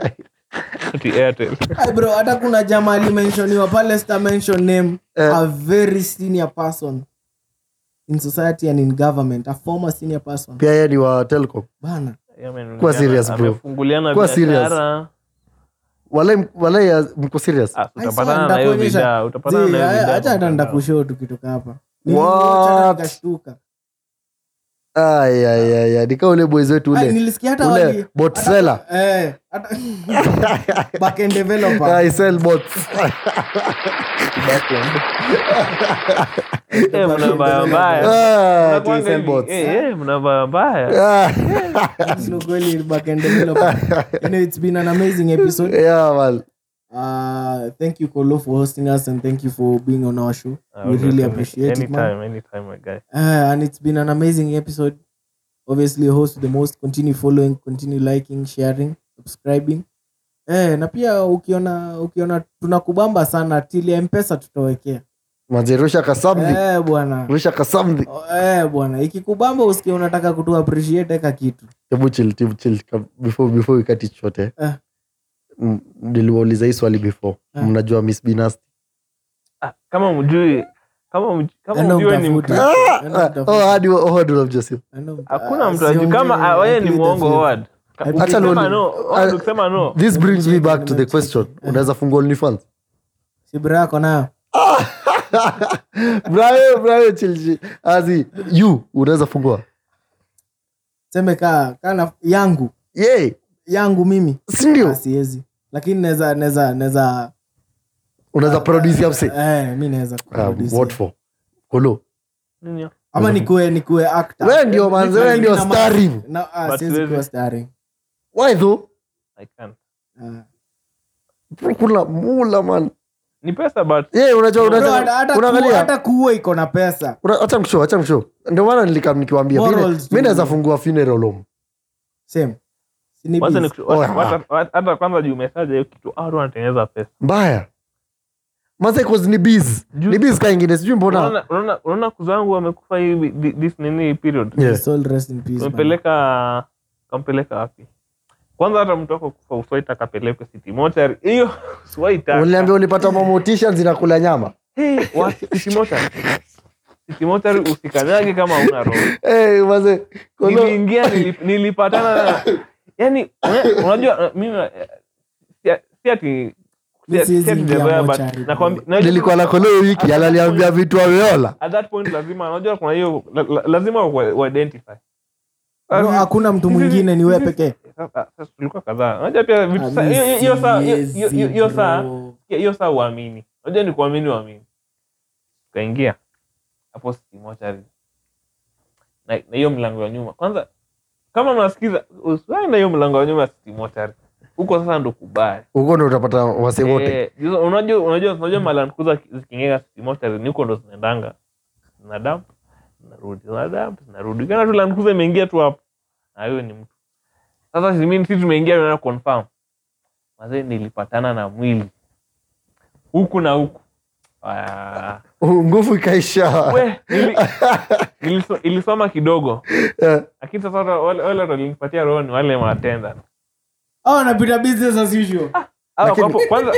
ati Airtel. Ai bro, hata kuna jamaa alimensioniwa pale sta mention name Eh. a very senior person in society and in government, a former senior person. Pia yeye ni wa Telcom. Bana. Yeah, man, Kuwa serious, bro. amefunguliana Kuwa serious. biashara. Wale wale ya- mko serious. Ah, Ai, sawa, utapatana na hiyo nitakuonyesha. video, utapatana Zii, na hiyo acha- video. acha hata kwa mtandao. nitakushow tukitoka hapa. What? Niliwatch nikashtuka. Ay ay ay ay. Nika ule boys wetu Ai, ule. nilisikia hata ule wali bot hata- seller. Eh, hata backend developer. I sell bots. Eh, mna mbaya mbaya. Ah, I Unakuanga sell hivi, bots. eh, eh, mna mbaya mbaya. Ah. No, kweli backend developer. Anyway, it's been an amazing episode. Yeah, man. Uh, thank you Kolo for hosting us and thank you for being on our show. Ah, We really welcome. appreciate it, man. Anytime, anytime, my guy. Uh, and it's been an amazing episode. Obviously, host the most. Continue following, continue liking, sharing, subscribing. Eh, na pia ukiona ukiona tunakubamba sana tili ya M-Pesa tutawekea. Manze rusha kasamdi. Eh bwana. Rusha kasamdi. Oh, eh bwana, ikikubamba usikie unataka kutu appreciate eka kitu. Hebu chill, chill, chill. Before before we cut it short eh. Eh. Mm, niliwauliza hii swali before. Eh. Mnajua Miss Binasti? Ah, kama mjui kama mjui, kama Enda mjui ni mtafute. Mkristo. Enda Ah, mtafute. oh, hadi oh, hadi unamjua sio. Enda mta- Hakuna ah, mtu ajui siongee, kama ah, wewe ni plead the muongo fifth. word. Acha Ukisema loli- no, ah, ukisema no. This brings me back to the Nimecheki. question. Unaweza fungua OnlyFans? Si bra yako nayo. Brayo, brayo chill. chill. Azi, you unaweza fungua? Seme ka kana yangu. Yay, Yangu mimi. si ndio? Ah, siwezi. Lakini naweza naweza naweza Unaweza produce hapo say. eh mimi naweza Ah, kuproduce. what for? Kolo. Nini hiyo? Ama nikuwe nikuwe actor. Wewe ndio manze, wewe ndio Na ma- starring. Na ah, But siwezi siwezi. kuwa starring. Why though? I can't. Ah. Bro, kuna mula man. Ni pesa but Yeah, unajua Bro, unajua. hata hata ku- Unaangalia. hata kuwa iko na pesa. Una- Acha mshow, acha mshow. Ndio maana nilikam nikiwaambia mimi Morals mimi tu. naweza fungua funeral home. same sini Wacha busy. ni hata kwanza juu message hiyo kitu au wanatengeneza pesa mbaya Mase cause ni biz. Ni biz ka ingine sijui mbona. Unaona unaona unaona kuzangu wamekufa hivi this nini period. Yeah. Soul rest in peace. Mpeleka kampeleka wapi? Kwanza hata mtu wako kufa uswaita kapeleke city mortuary. Hiyo uswaita. Uliambia ulipata mamotisha zinakula nyama. Hey, wa city mortuary. City mortuary usikanyage kama una roho. Eh, mase. Niliingia nilipatana na yani unajua mimi si ati nilikuwa na koleo wiki alaliambia vitu ameola. At that point lazima unajua kuna hiyo lazima u identify. No, hakuna mtu mwingine ni wewe pekee. Sasa tulikuwa kadhaa. Unajua pia vitu hiyo saa hiyo saa hiyo saa uamini. Unajua ni kuamini uamini. Kaingia hapo city mortuary. Na hiyo mlango wa nyuma. Kwanza kama unasikiza usiwahi na hiyo mlango wa nyuma city mortuary. Huko sasa ndo kubaya. Huko ndo utapata wase wote. Eh, unajua unajua unajua Land Cruiser zikingega city mortuary niko ndo zinaendanga. Na dump, narudi, na dump, narudi. Kana tu Land Cruiser imeingia tu hapo. Na hiyo ni mtu. Sasa si mimi sisi tumeingia na confirm. Mazee nilipatana na mwili. Huku na huku. Ah, nguvu ikaisha. We, nili, ilisoma kidogo. Lakini sasa wale wale walinipatia roho ni wale matenda. Oh, napita business as usual. Ah, hapo kwanza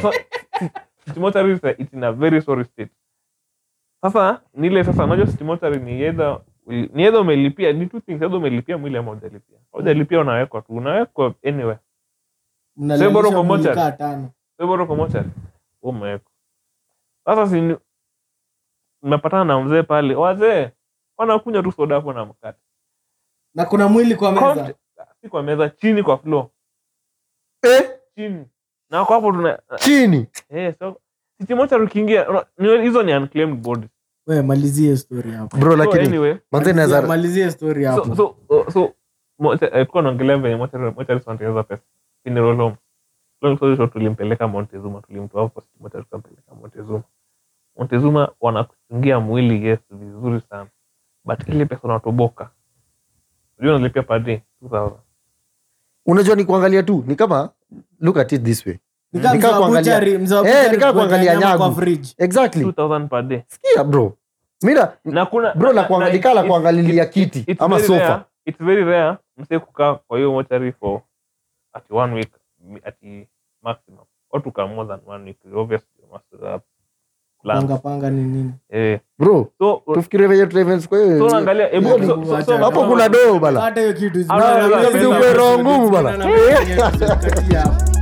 city mortuary it's in a very sorry state. Sasa nile sasa unajua city mortuary ni either ni either umelipia ni two things, either umelipia mwili ama hujalipia. Hujalipia unawekwa tu, unawekwa anywhere. Mnalipia kwa mortuary tano. Sebo kwa mortuary. Umewekwa. Sasa si nimepatana na mzee pale. Wazee wanakunywa tu soda hapo na mkate. Na kuna mwili kwa meza. Si kwa meza, chini kwa floor. Eh, chini. Na kwa hapo tuna chini. Eh, so city mortuary ukiingia hizo ni unclaimed bodies. Wewe malizie story hapo. Bro, lakini so anyway, manze naweza malizie story hapo. So so uh, so kwa naongelea venye mortuary mortuary wanateza pesa. Funeral home. Long story short tulimpeleka Montezuma, tulimtoa hapo city mortuary tukampeleka Montezuma. Montezuma wanakuchungia mwili yes vizuri sana. But ile pesa unatoboka. Unajua unalipia per day two thousand. Unajua ni kuangalia tu, ni kama look at it this way. Ni kama kuangalia eh, ni kama kuangalia nyago. Exactly. two thousand per day. Sikia bro. Mira na kuna bro na kuangalia la kuangalia kiti ama sofa. Rare, it's very rare mse kukaa kwa hiyo mortuary for at one week at maximum. Or to come more than one week. Obviously must have panga panga ni nini? Eh. Bro, so tufikirie vile travels kwa hiyo. So angalia hebu hapo kuna doo bala. Hata hiyo kitu zina ngumu bala.